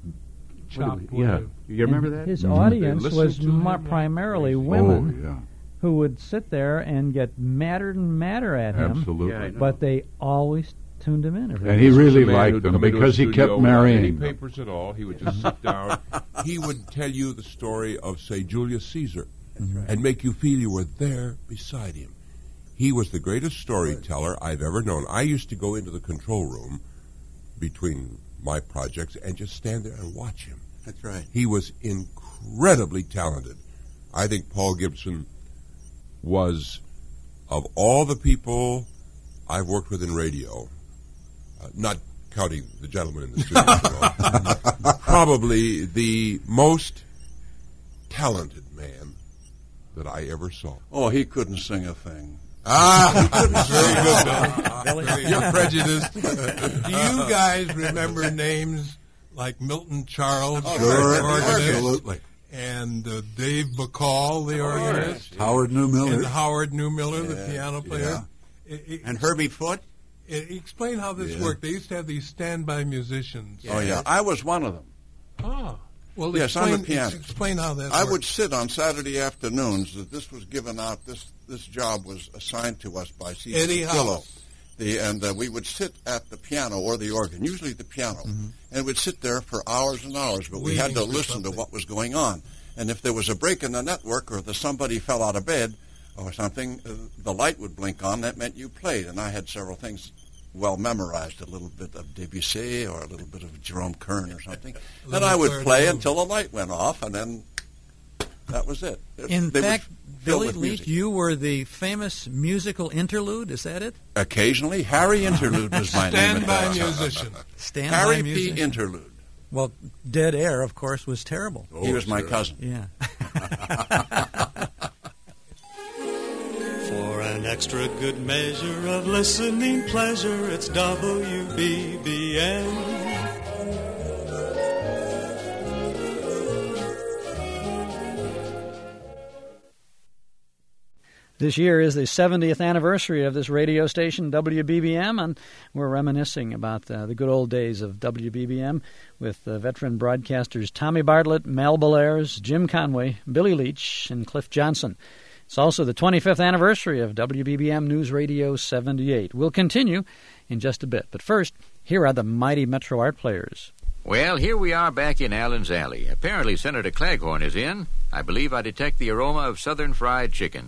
[SPEAKER 2] Chop
[SPEAKER 3] yeah.
[SPEAKER 2] wave.
[SPEAKER 3] You remember that?
[SPEAKER 1] His
[SPEAKER 2] They
[SPEAKER 1] audience
[SPEAKER 2] listened
[SPEAKER 1] was
[SPEAKER 2] to him, yeah.
[SPEAKER 1] primarily women
[SPEAKER 4] Oh, yeah.
[SPEAKER 1] who would sit there and get madder and madder at him.
[SPEAKER 4] Absolutely.
[SPEAKER 3] Yeah, I know.
[SPEAKER 1] But they always tuned him in.
[SPEAKER 4] And he
[SPEAKER 7] This was
[SPEAKER 4] really
[SPEAKER 7] a man
[SPEAKER 4] liked
[SPEAKER 7] who'd
[SPEAKER 4] them
[SPEAKER 7] come into a
[SPEAKER 4] because he
[SPEAKER 7] studio
[SPEAKER 4] kept
[SPEAKER 7] without
[SPEAKER 4] marrying
[SPEAKER 7] any
[SPEAKER 4] them.
[SPEAKER 7] papers at all. He would just sit down.
[SPEAKER 6] He would tell you the story of, say, Julius Caesar and make you feel you were there beside him. He was the greatest storyteller I've ever known. I used to go into the control room between my projects and just stand there and watch him.
[SPEAKER 12] That's right.
[SPEAKER 6] He was incredibly talented. I think Paul Gibson was, of all the people I've worked with in radio, not counting the gentleman in the studio, probably the most talented man that I ever saw.
[SPEAKER 5] Oh, he couldn't sing a thing.
[SPEAKER 6] Very good, Bill.
[SPEAKER 2] You're prejudiced. Do you guys remember names like Milton Charles,
[SPEAKER 4] Sure,
[SPEAKER 2] the organist,
[SPEAKER 4] absolutely.
[SPEAKER 2] and Dave Bacall, the organist,
[SPEAKER 4] Howard Newmiller.
[SPEAKER 2] and Howard Newmiller, the piano player?
[SPEAKER 12] And Herbie Foote?
[SPEAKER 2] Explain how this worked. They used to have these standby musicians.
[SPEAKER 5] Oh, yeah. I was one of them.
[SPEAKER 2] Ah. Well,
[SPEAKER 5] Yes,
[SPEAKER 2] explain,
[SPEAKER 5] on the piano.
[SPEAKER 2] Explain how that
[SPEAKER 5] I
[SPEAKER 2] worked.
[SPEAKER 5] would sit on Saturday afternoons. That this was given out. This job was assigned to us by C.
[SPEAKER 2] Eddie
[SPEAKER 5] Pillow.
[SPEAKER 2] House.
[SPEAKER 5] And we would sit at the piano or the organ, usually the piano, and we'd sit there for hours and hours. But we had to
[SPEAKER 2] Waiting for
[SPEAKER 5] listen to
[SPEAKER 2] something.
[SPEAKER 5] what was going on. And if there was a break in the network, or if somebody fell out of bed or something, the light would blink on. That meant you played. And I had several things well memorized, a little bit of Debussy or a little bit of Jerome Kern or something. And I would play until the light went off, and then that was it.
[SPEAKER 1] In
[SPEAKER 5] They would
[SPEAKER 1] fact,
[SPEAKER 5] fill
[SPEAKER 1] Billy
[SPEAKER 5] with
[SPEAKER 1] Leach,
[SPEAKER 5] music.
[SPEAKER 1] you were the famous musical interlude. Is that it?
[SPEAKER 5] Occasionally, Harry Interlude was my name. at
[SPEAKER 2] Standby
[SPEAKER 5] that time.
[SPEAKER 2] musician.
[SPEAKER 1] Standby
[SPEAKER 5] Harry
[SPEAKER 1] musician.
[SPEAKER 5] P. Interlude.
[SPEAKER 1] Well, Dead Air, of course, was terrible.
[SPEAKER 5] He was my cousin.
[SPEAKER 1] Yeah.
[SPEAKER 13] For an extra good measure of listening pleasure, it's WBBM.
[SPEAKER 1] This year is the 70th anniversary of this radio station, WBBM, and we're reminiscing about the good old days of WBBM with veteran broadcasters Tommy Bartlett, Mel Belair's, Jim Conway, Billy Leach, and Cliff Johnson. It's also the 25th anniversary of WBBM News Radio 78. We'll continue in just a bit, but first, here are the mighty Metro Art Players.
[SPEAKER 8] Well, here we are back in Allen's Alley. Apparently Senator Claghorn is in. I believe I detect the aroma of southern fried chicken.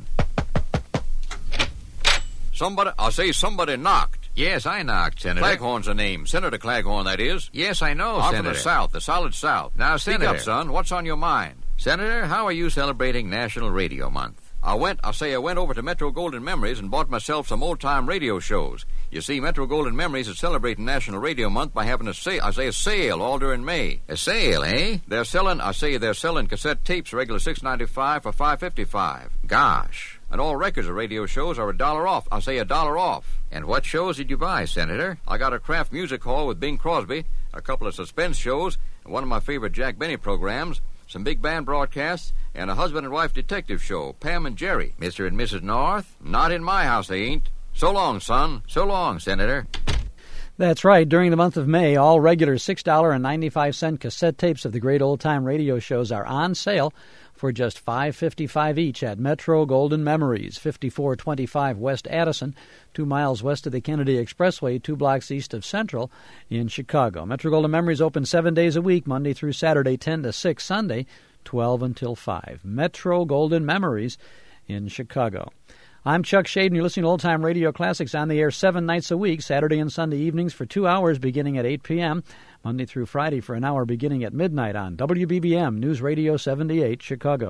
[SPEAKER 8] Somebody knocked. Yes, I knocked, Senator. Claghorn's the name. Senator Claghorn, that is. Yes, I know, Senator. I'm from the South, the solid South. Now, Senator. Speak up, son. What's on your mind? Senator, how are you celebrating National Radio Month? I went over to Metro Golden Memories and bought myself some old-time radio shows. You see, Metro Golden Memories is celebrating National Radio Month by having a sale all during May. A sale, eh? They're selling cassette tapes regular $6.95 for $5.55. Gosh. And all records of radio shows are $1 off. $1 off. And what shows did you buy, Senator? I got a craft music hall with Bing Crosby, a couple of suspense shows, and one of my favorite Jack Benny programs, some big band broadcasts, and a husband and wife detective show, Pam and Jerry. Mr. and Mrs. North? Not in my house, they ain't. So long, son. So long, Senator.
[SPEAKER 1] That's right. During the month of May, all regular $6.95 cassette tapes of the great old-time radio shows are on sale for just $5.55 each at Metro Golden Memories, 5425 West Addison, 2 miles west of the Kennedy Expressway, 2 blocks east of Central in Chicago. Metro Golden Memories open 7 days a week, Monday through Saturday, 10 to 6, Sunday, 12 until 5. Metro Golden Memories in Chicago. I'm Chuck Shade, and you're listening to Old Time Radio Classics on the air 7 nights a week, Saturday and Sunday evenings for 2 hours beginning at 8 p.m., Monday through Friday for an hour beginning at midnight on WBBM News Radio 78, Chicago.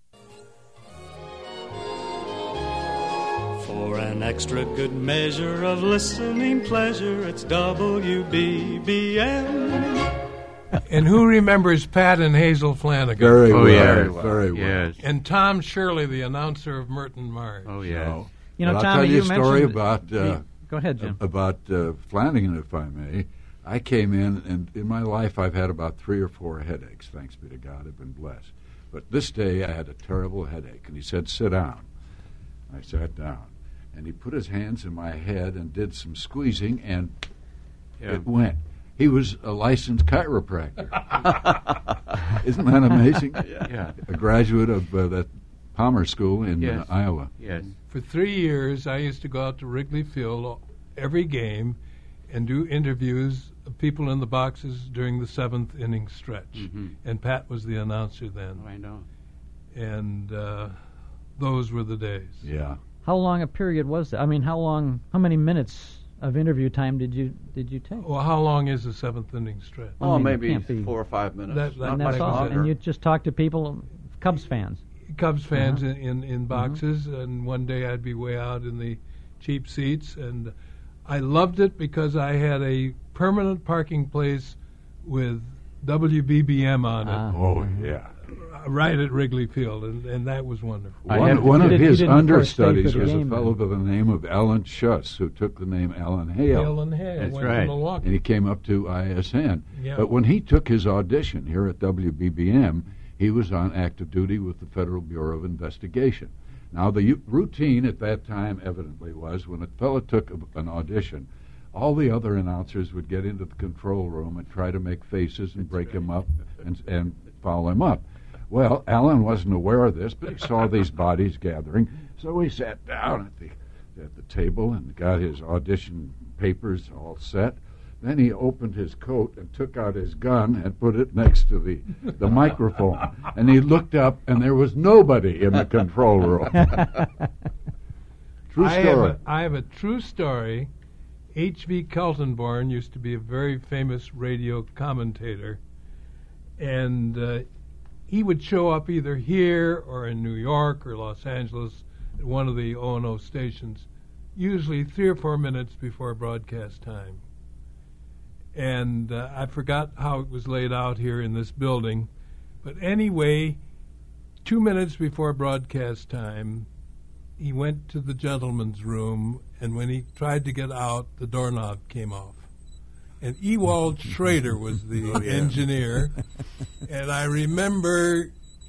[SPEAKER 13] For an extra good measure of listening pleasure, it's WBBM.
[SPEAKER 2] And who remembers Pat and Hazel Flanagan?
[SPEAKER 4] Very well.
[SPEAKER 3] Very
[SPEAKER 4] well.
[SPEAKER 3] Yes.
[SPEAKER 2] And Tom Shirley, the announcer of Merton Marge.
[SPEAKER 3] Oh, yeah.
[SPEAKER 4] So,
[SPEAKER 1] you know,
[SPEAKER 4] I'll
[SPEAKER 1] Tommy,
[SPEAKER 4] tell you a
[SPEAKER 1] mentioned...
[SPEAKER 4] story about...
[SPEAKER 1] Go ahead, Jim.
[SPEAKER 4] About Flanagan, if I may. I came in, and in my life I've had about 3 or 4 headaches. Thanks be to God, I've been blessed. But this day I had a terrible headache, and he said, sit down. I sat down. And he put his hands in my head and did some squeezing, and it went. He was a licensed chiropractor. Isn't that amazing?
[SPEAKER 3] Yeah.
[SPEAKER 4] A graduate of that Palmer School in Iowa.
[SPEAKER 3] Yes.
[SPEAKER 2] For 3 years, I used to go out to Wrigley Field every game and do interviews of people in the boxes during the 7th inning stretch.
[SPEAKER 3] Mm-hmm.
[SPEAKER 2] And Pat was the announcer then.
[SPEAKER 3] Oh, I know.
[SPEAKER 2] And those were the days.
[SPEAKER 4] Yeah.
[SPEAKER 1] How long a period was that? I mean, how many minutes of interview time did you take?
[SPEAKER 2] Well, how long is the 7th inning stretch?
[SPEAKER 5] Oh, maybe 4 or 5 minutes.
[SPEAKER 1] And that's all. And you just talk to people, Cubs fans.
[SPEAKER 2] Cubs fans in boxes, and one day I'd be way out in the cheap seats, and I loved it because I had a permanent parking place with WBBM on it.
[SPEAKER 4] Oh, yeah.
[SPEAKER 2] Right at Wrigley Field, and that was wonderful.
[SPEAKER 4] One of his understudies was a fellow by the name of Alan Schuss, who took the name Alan Hale.
[SPEAKER 2] Alan Hale,
[SPEAKER 3] that's
[SPEAKER 2] went
[SPEAKER 3] right.
[SPEAKER 2] to Milwaukee.
[SPEAKER 4] And he came up to ISN.
[SPEAKER 2] Yeah.
[SPEAKER 4] But when he took his audition here at WBBM, he was on active duty with the Federal Bureau of Investigation. Now, the routine at that time evidently was when a fellow took an audition, all the other announcers would get into the control room and try to make faces and break him up and follow him up. Well, Alan wasn't aware of this, but he saw these bodies gathering, so he sat down at the table and got his audition papers all set. Then he opened his coat and took out his gun and put it next to the microphone. And he looked up, and there was nobody in the control room. True story.
[SPEAKER 2] I have a true story. H.V. Keltenborn used to be a very famous radio commentator, and he would show up either here or in New York or Los Angeles at one of the O&O stations, usually 3 or 4 minutes before broadcast time. And I forgot how it was laid out here in this building, but anyway, 2 minutes before broadcast time, he went to the gentleman's room, and when he tried to get out, the doorknob came off. And Ewald Schrader was the engineer, and I remember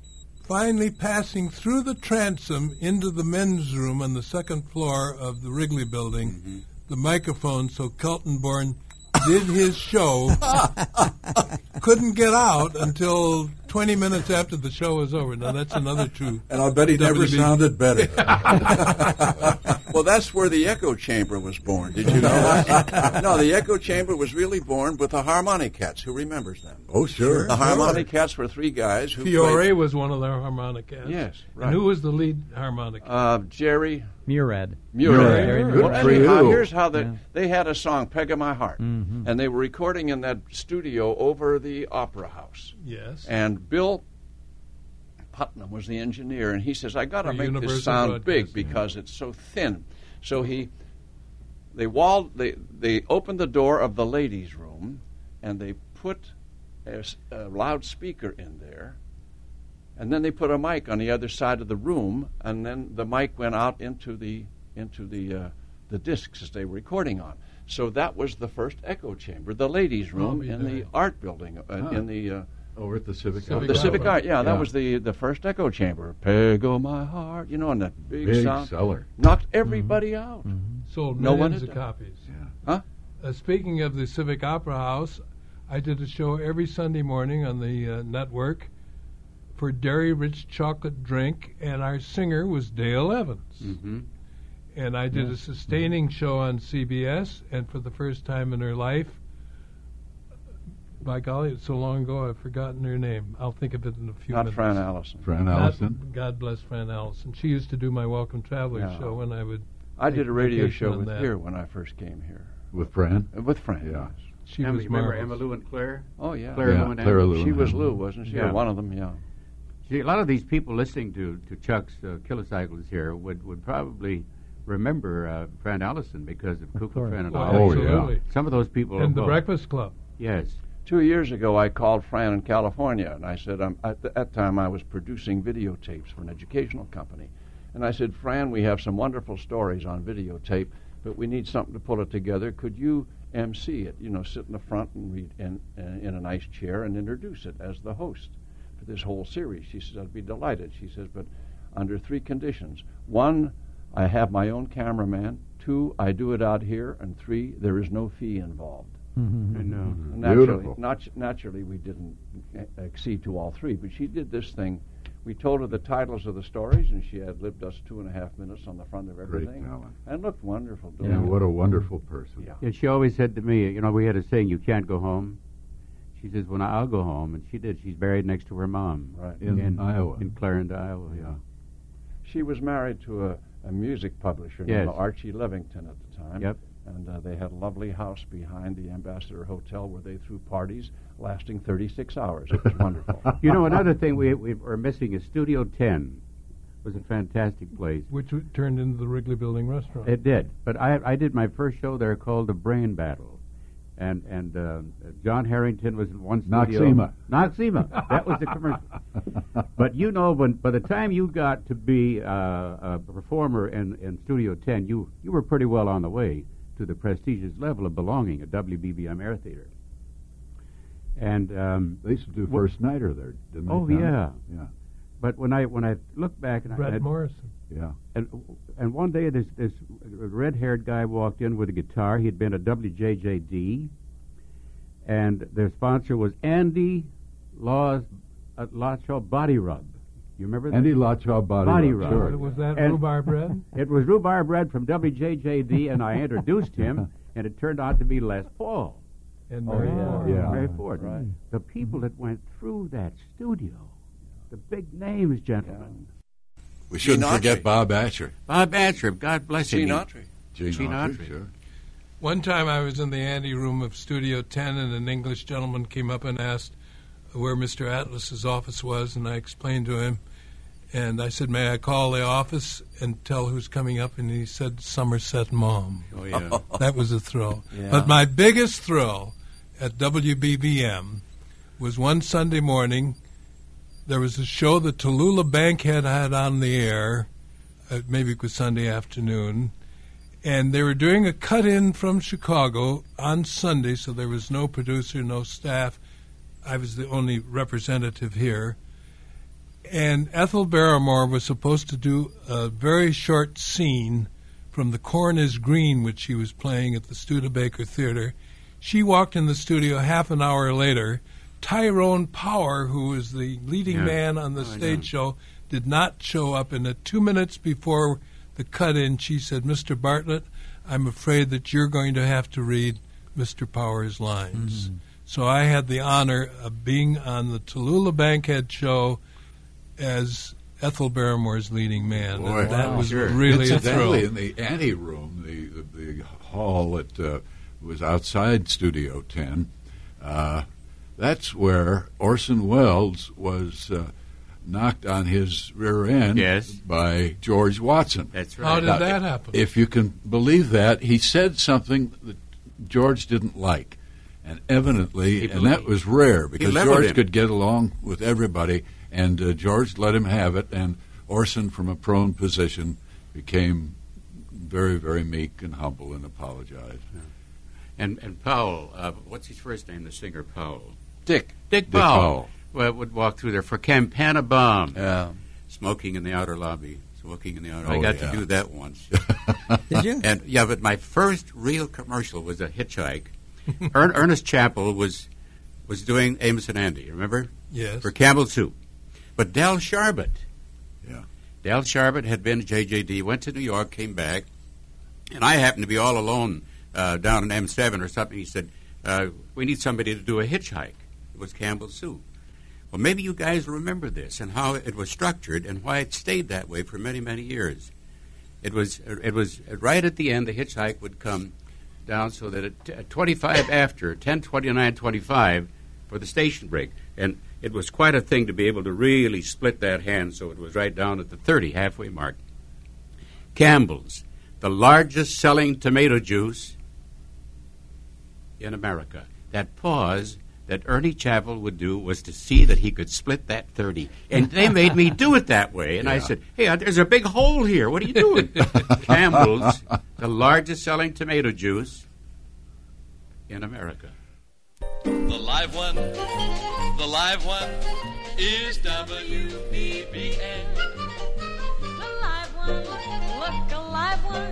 [SPEAKER 2] finally passing through the transom into the men's room on the second floor of the Wrigley Building, the microphone, so Keltenborn did his show, couldn't get out until 20 minutes after the show was over. Now, that's another true.
[SPEAKER 4] And I'll bet he never sounded better.
[SPEAKER 5] Well, that's where the echo chamber was born. Did you know that? No, the echo chamber was really born with the Harmonic Cats. Who remembers them?
[SPEAKER 4] Oh, sure.
[SPEAKER 5] The Harmonic Cats were three guys who
[SPEAKER 2] Fiore was one of their harmonic cats.
[SPEAKER 5] Yes, right.
[SPEAKER 2] And who was the lead harmonic?
[SPEAKER 5] Jerry
[SPEAKER 1] Murad.
[SPEAKER 5] Murad.
[SPEAKER 2] Good
[SPEAKER 5] Well,
[SPEAKER 2] for
[SPEAKER 5] anyhow,
[SPEAKER 2] you.
[SPEAKER 5] here's how they had a song, Peg of My Heart, and they were recording in that studio over the Opera House.
[SPEAKER 2] Yes.
[SPEAKER 5] And Bill Putnam was the engineer, and he says, I got to
[SPEAKER 2] For
[SPEAKER 5] make
[SPEAKER 2] Universal
[SPEAKER 5] this sound big
[SPEAKER 2] Broadcasting.
[SPEAKER 5] because it's so thin. So they opened the door of the ladies' room, and they put a loudspeaker in there, and then they put a mic on the other side of the room, and then the mic went out into the discs as they were recording on. So that was the first echo chamber, the ladies' room in the art building, in the
[SPEAKER 4] over at the Civic
[SPEAKER 5] the
[SPEAKER 4] Art.
[SPEAKER 5] Civic Art. Yeah, that was the first echo chamber. Peg o' my heart, and that big sound
[SPEAKER 4] seller.
[SPEAKER 5] knocked everybody out.
[SPEAKER 2] Sold
[SPEAKER 5] No one
[SPEAKER 2] millions
[SPEAKER 5] had
[SPEAKER 2] of
[SPEAKER 5] done.
[SPEAKER 2] copies.
[SPEAKER 5] Huh?
[SPEAKER 2] Speaking of the Civic Opera House, I did a show every Sunday morning on the network for dairy-rich chocolate drink, and our singer was Dale Evans. And I did a sustaining show on CBS, and for the first time in her life, by golly, it's so long ago I've forgotten her name. I'll think of it in a few minutes.
[SPEAKER 5] Not Fran Allison.
[SPEAKER 4] Fran Allison.
[SPEAKER 2] God bless Fran Allison. She used to do my Welcome Traveler
[SPEAKER 5] Yeah.
[SPEAKER 2] show when I would.
[SPEAKER 5] I did a radio
[SPEAKER 2] vacation
[SPEAKER 5] show
[SPEAKER 2] on
[SPEAKER 5] with
[SPEAKER 2] that.
[SPEAKER 5] her when I first came here.
[SPEAKER 4] With Fran?
[SPEAKER 5] With Fran,
[SPEAKER 4] Yeah.
[SPEAKER 5] yes.
[SPEAKER 2] She was
[SPEAKER 3] remember
[SPEAKER 2] marvelous.
[SPEAKER 3] Emma Lou and Claire?
[SPEAKER 5] Oh, yeah.
[SPEAKER 3] Claire
[SPEAKER 4] Yeah,
[SPEAKER 3] Lou and
[SPEAKER 4] Claire
[SPEAKER 3] Emma?
[SPEAKER 4] Lou.
[SPEAKER 5] She was Lou, wasn't she?
[SPEAKER 3] Yeah.
[SPEAKER 5] Or one of them, yeah.
[SPEAKER 3] See, a lot of these people listening to Chuck's Kilocycles here would probably remember Fran Allison because of Kukla, Fran, and
[SPEAKER 2] Oh,
[SPEAKER 3] I.
[SPEAKER 2] absolutely.
[SPEAKER 3] Some of those people
[SPEAKER 2] And the
[SPEAKER 3] well,
[SPEAKER 2] Breakfast Club.
[SPEAKER 3] Yes.
[SPEAKER 5] 2 years ago, I called Fran in California, and I said, at that time I was producing videotapes for an educational company. And I said, Fran, we have some wonderful stories on videotape, but we need something to pull it together. Could you MC it, sit in the front and read in a nice chair and introduce it as the host for this whole series? She says, I'd be delighted. She says, but under 3 conditions. 1, I have my own cameraman. 2, I do it out here. And 3, there is no fee involved.
[SPEAKER 3] I know.
[SPEAKER 4] Beautiful.
[SPEAKER 5] Naturally, we didn't accede to all 3, but she did this thing. We told her the titles of the stories, and she had lived us 2.5 minutes on the front of everything.
[SPEAKER 4] Great talent.
[SPEAKER 5] And looked wonderful.
[SPEAKER 4] Yeah, what a wonderful person.
[SPEAKER 5] Yeah.
[SPEAKER 3] Yeah, she always said to me, we had a saying, you can't go home. She says, well, I'll go home. And she did. She's buried next to her mom.
[SPEAKER 5] Right.
[SPEAKER 4] In Iowa.
[SPEAKER 3] In Clarendon, Iowa, yeah.
[SPEAKER 5] She was married to a music publisher
[SPEAKER 3] Yes.
[SPEAKER 5] named Archie Levington at the time.
[SPEAKER 3] Yep.
[SPEAKER 5] And they had a lovely house behind the Ambassador Hotel where they threw parties lasting 36 hours. It was wonderful.
[SPEAKER 3] Another thing we are missing is Studio 10. It was a fantastic place.
[SPEAKER 2] Which turned into the Wrigley Building restaurant.
[SPEAKER 3] It did. But I did my first show there called The Brain Battle. And John Harrington was in one studio. Noxema. That was the commercial. But by the time you got to be a performer in Studio 10, you were pretty well on the way to the prestigious level of belonging at WBBM Air Theater. And
[SPEAKER 4] They used to do First Nighter there, didn't they?
[SPEAKER 3] oh
[SPEAKER 4] Tom?
[SPEAKER 3] yeah.
[SPEAKER 4] Yeah.
[SPEAKER 3] But when I look back and
[SPEAKER 2] Brett Morrison.
[SPEAKER 4] Yeah.
[SPEAKER 3] and one day this red-haired guy walked in with a guitar. He had been at WJJD, and their sponsor was Andy Lachaw Body Rub. You remember that?
[SPEAKER 4] Andy Lachaw Body Rub. Sure.
[SPEAKER 2] Was that
[SPEAKER 3] And-
[SPEAKER 2] rhubarb bread?
[SPEAKER 3] It was Rhubarb Bread from WJJD, and I introduced him, and it turned out to be Les Paul.
[SPEAKER 2] And
[SPEAKER 5] Oh,
[SPEAKER 2] Mary
[SPEAKER 5] yeah.
[SPEAKER 2] Ford.
[SPEAKER 4] Yeah.
[SPEAKER 3] Mary Ford.
[SPEAKER 5] Right.
[SPEAKER 3] The people that went through that studio, the big names, gentlemen.
[SPEAKER 4] We shouldn't
[SPEAKER 5] Gene
[SPEAKER 4] forget
[SPEAKER 5] Autry.
[SPEAKER 4] Bob Asher.
[SPEAKER 3] Bob Attrip, God bless him.
[SPEAKER 5] Gene Autry.
[SPEAKER 4] Gene Autry, sure.
[SPEAKER 2] One time I was in the ante room of Studio 10, and an English gentleman came up and asked where Mr. Atlas's office was, and I explained to him. And I said, may I call the office and tell who's coming up? And he said, Somerset Maugham.
[SPEAKER 3] Oh, yeah.
[SPEAKER 2] That was a thrill.
[SPEAKER 5] Yeah.
[SPEAKER 2] But my biggest thrill at WBBM was one Sunday morning. There was a show that Tallulah Bankhead had on the air. Maybe it was Sunday afternoon. And they were doing a cut-in from Chicago on Sunday, so there was no producer, no staff. I was the only representative here. And Ethel Barrymore was supposed to do a very short scene from The Corn is Green, which she was playing at the Studebaker Theater. She walked in the studio half an hour later. Tyrone Power, who was the leading man on the stage show, did not show up. And at 2 minutes before the cut-in, she said, "Mr. Bartlett, I'm afraid that you're going to have to read Mr. Power's lines." So I had the honor of being on the Tallulah Bankhead show as Ethel Barrymore's leading man.
[SPEAKER 4] Boy,
[SPEAKER 2] and that was really a thrill.
[SPEAKER 4] In the anteroom, the hall that was outside Studio 10, that's where Orson Welles was knocked on his rear end by George Watson.
[SPEAKER 3] That's right.
[SPEAKER 2] How did that happen?
[SPEAKER 4] If you can believe that, he said something that George didn't like. And evidently, and that was rare, because George could get along with everybody, and George let him have it, and Orson, from a prone position, became very, very meek and humble and apologized.
[SPEAKER 3] And Powell, what's his first name, the singer Powell?
[SPEAKER 5] Dick
[SPEAKER 3] Powell. Well, would walk through there for Campana Bomb. Smoking in the outer lobby. Smoking in the outer. I got to do that once.
[SPEAKER 1] Did you?
[SPEAKER 3] And but my first real commercial was a hitchhike. Ernest Chappell was doing Amos and Andy, remember?
[SPEAKER 2] Yes.
[SPEAKER 3] For Campbell Soup. But Del Sharbutt. Del Sharbutt had been to JJD, went to New York, came back, and I happened to be all alone down in M7 or something. He said, we need somebody to do a hitchhike. It was Campbell Soup. Well, maybe you guys remember this and how it was structured and why it stayed that way for many, many years. It was right at the end, the hitchhike would come down so that at 25 after, 10:29:25 for the station break. And it was quite a thing to be able to really split that hand so it was right down at the 30, halfway mark. Campbell's, the largest selling tomato juice in America. That pause that Ernie Chappell would do was to see that he could split that 30. And they made me do it that way. And I said, hey, there's a big hole here. What are you doing? Campbell's, the largest selling tomato juice in America.
[SPEAKER 9] The live one is WBBM.
[SPEAKER 15] The live one, look, a live one.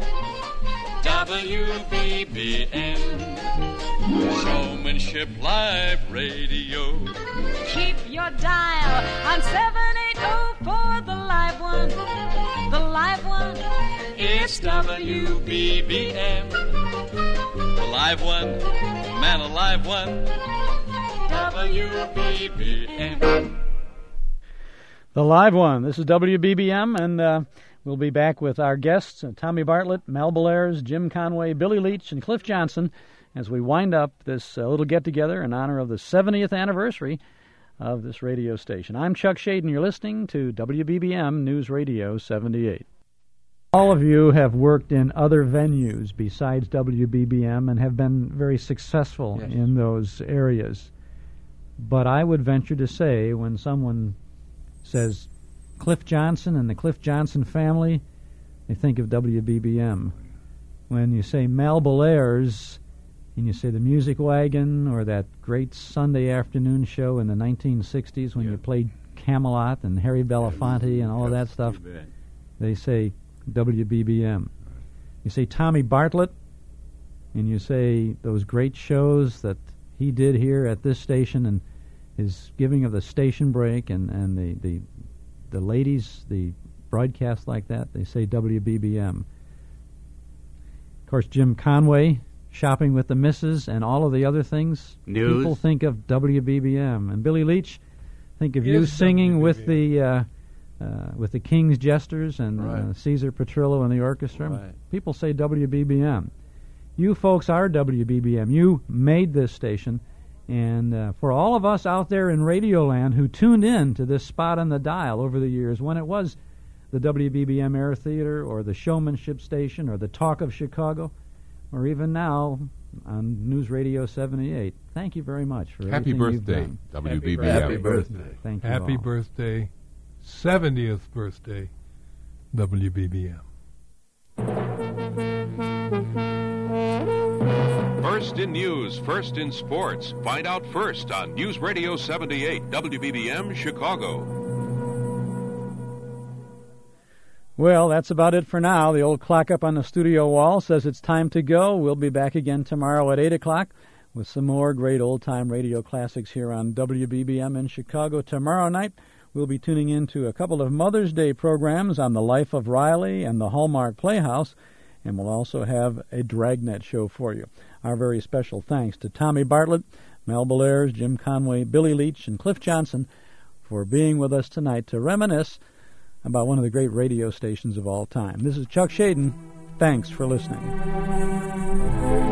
[SPEAKER 9] WBBM. Showmanship Live Radio.
[SPEAKER 15] Keep your dial on 780 for the live one. The live one.
[SPEAKER 9] It's WBBM. The live one, man, a live one. WBBM.
[SPEAKER 1] The live one. This is WBBM, and we'll be back with our guests, Tommy Bartlett, Mel Bellairs, Jim Conway, Billy Leach, and Cliff Johnson, as we wind up this little get-together in honor of the 70th anniversary of this radio station. I'm Chuck Shade, and you're listening to WBBM News Radio 78. All of you have worked in other venues besides WBBM and have been very successful in those areas. But I would venture to say, when someone says Cliff Johnson and the Cliff Johnson family, they think of WBBM. When you say Mel Bellairs, and you say the Music Wagon, or that great Sunday afternoon show in the 1960s when you played Camelot and Harry Belafonte and all of that stuff, they say WBBM. You say Tommy Bartlett, and you say those great shows that he did here at this station, and his giving of the station break, and the ladies, the broadcast like that, they say WBBM. Of course, Jim Conway, Shopping with the Missus, and all of the other things.
[SPEAKER 3] News.
[SPEAKER 1] People think of WBBM. And Billy Leach, think of you singing with the King's Jesters and Caesar Petrillo and the orchestra.
[SPEAKER 5] Right.
[SPEAKER 1] People say WBBM. You folks are WBBM. You made this station. And for all of us out there in Radioland who tuned in to this spot on the dial over the years, when it was the WBBM Air Theater or the Showmanship Station or the Talk of Chicago, or even now on News Radio 78. Thank you very much for
[SPEAKER 7] Happy
[SPEAKER 1] everything
[SPEAKER 7] birthday,
[SPEAKER 1] you've done.
[SPEAKER 7] WBBM.
[SPEAKER 2] Happy birthday.
[SPEAKER 1] Thank you
[SPEAKER 2] Happy
[SPEAKER 1] all.
[SPEAKER 2] birthday. 70th birthday, WBBM.
[SPEAKER 10] First in news, first in sports. Find out first on News Radio 78, WBBM Chicago.
[SPEAKER 1] Well, that's about it for now. The old clock up on the studio wall says it's time to go. We'll be back again tomorrow at 8 o'clock with some more great old-time radio classics here on WBBM in Chicago. Tomorrow night, we'll be tuning into a couple of Mother's Day programs on the life of Riley and the Hallmark Playhouse, and we'll also have a Dragnet show for you. Our very special thanks to Tommy Bartlett, Mel Belair, Jim Conway, Billy Leach, and Cliff Johnson for being with us tonight to reminisce about one of the great radio stations of all time. This is Chuck Shaden. Thanks for listening.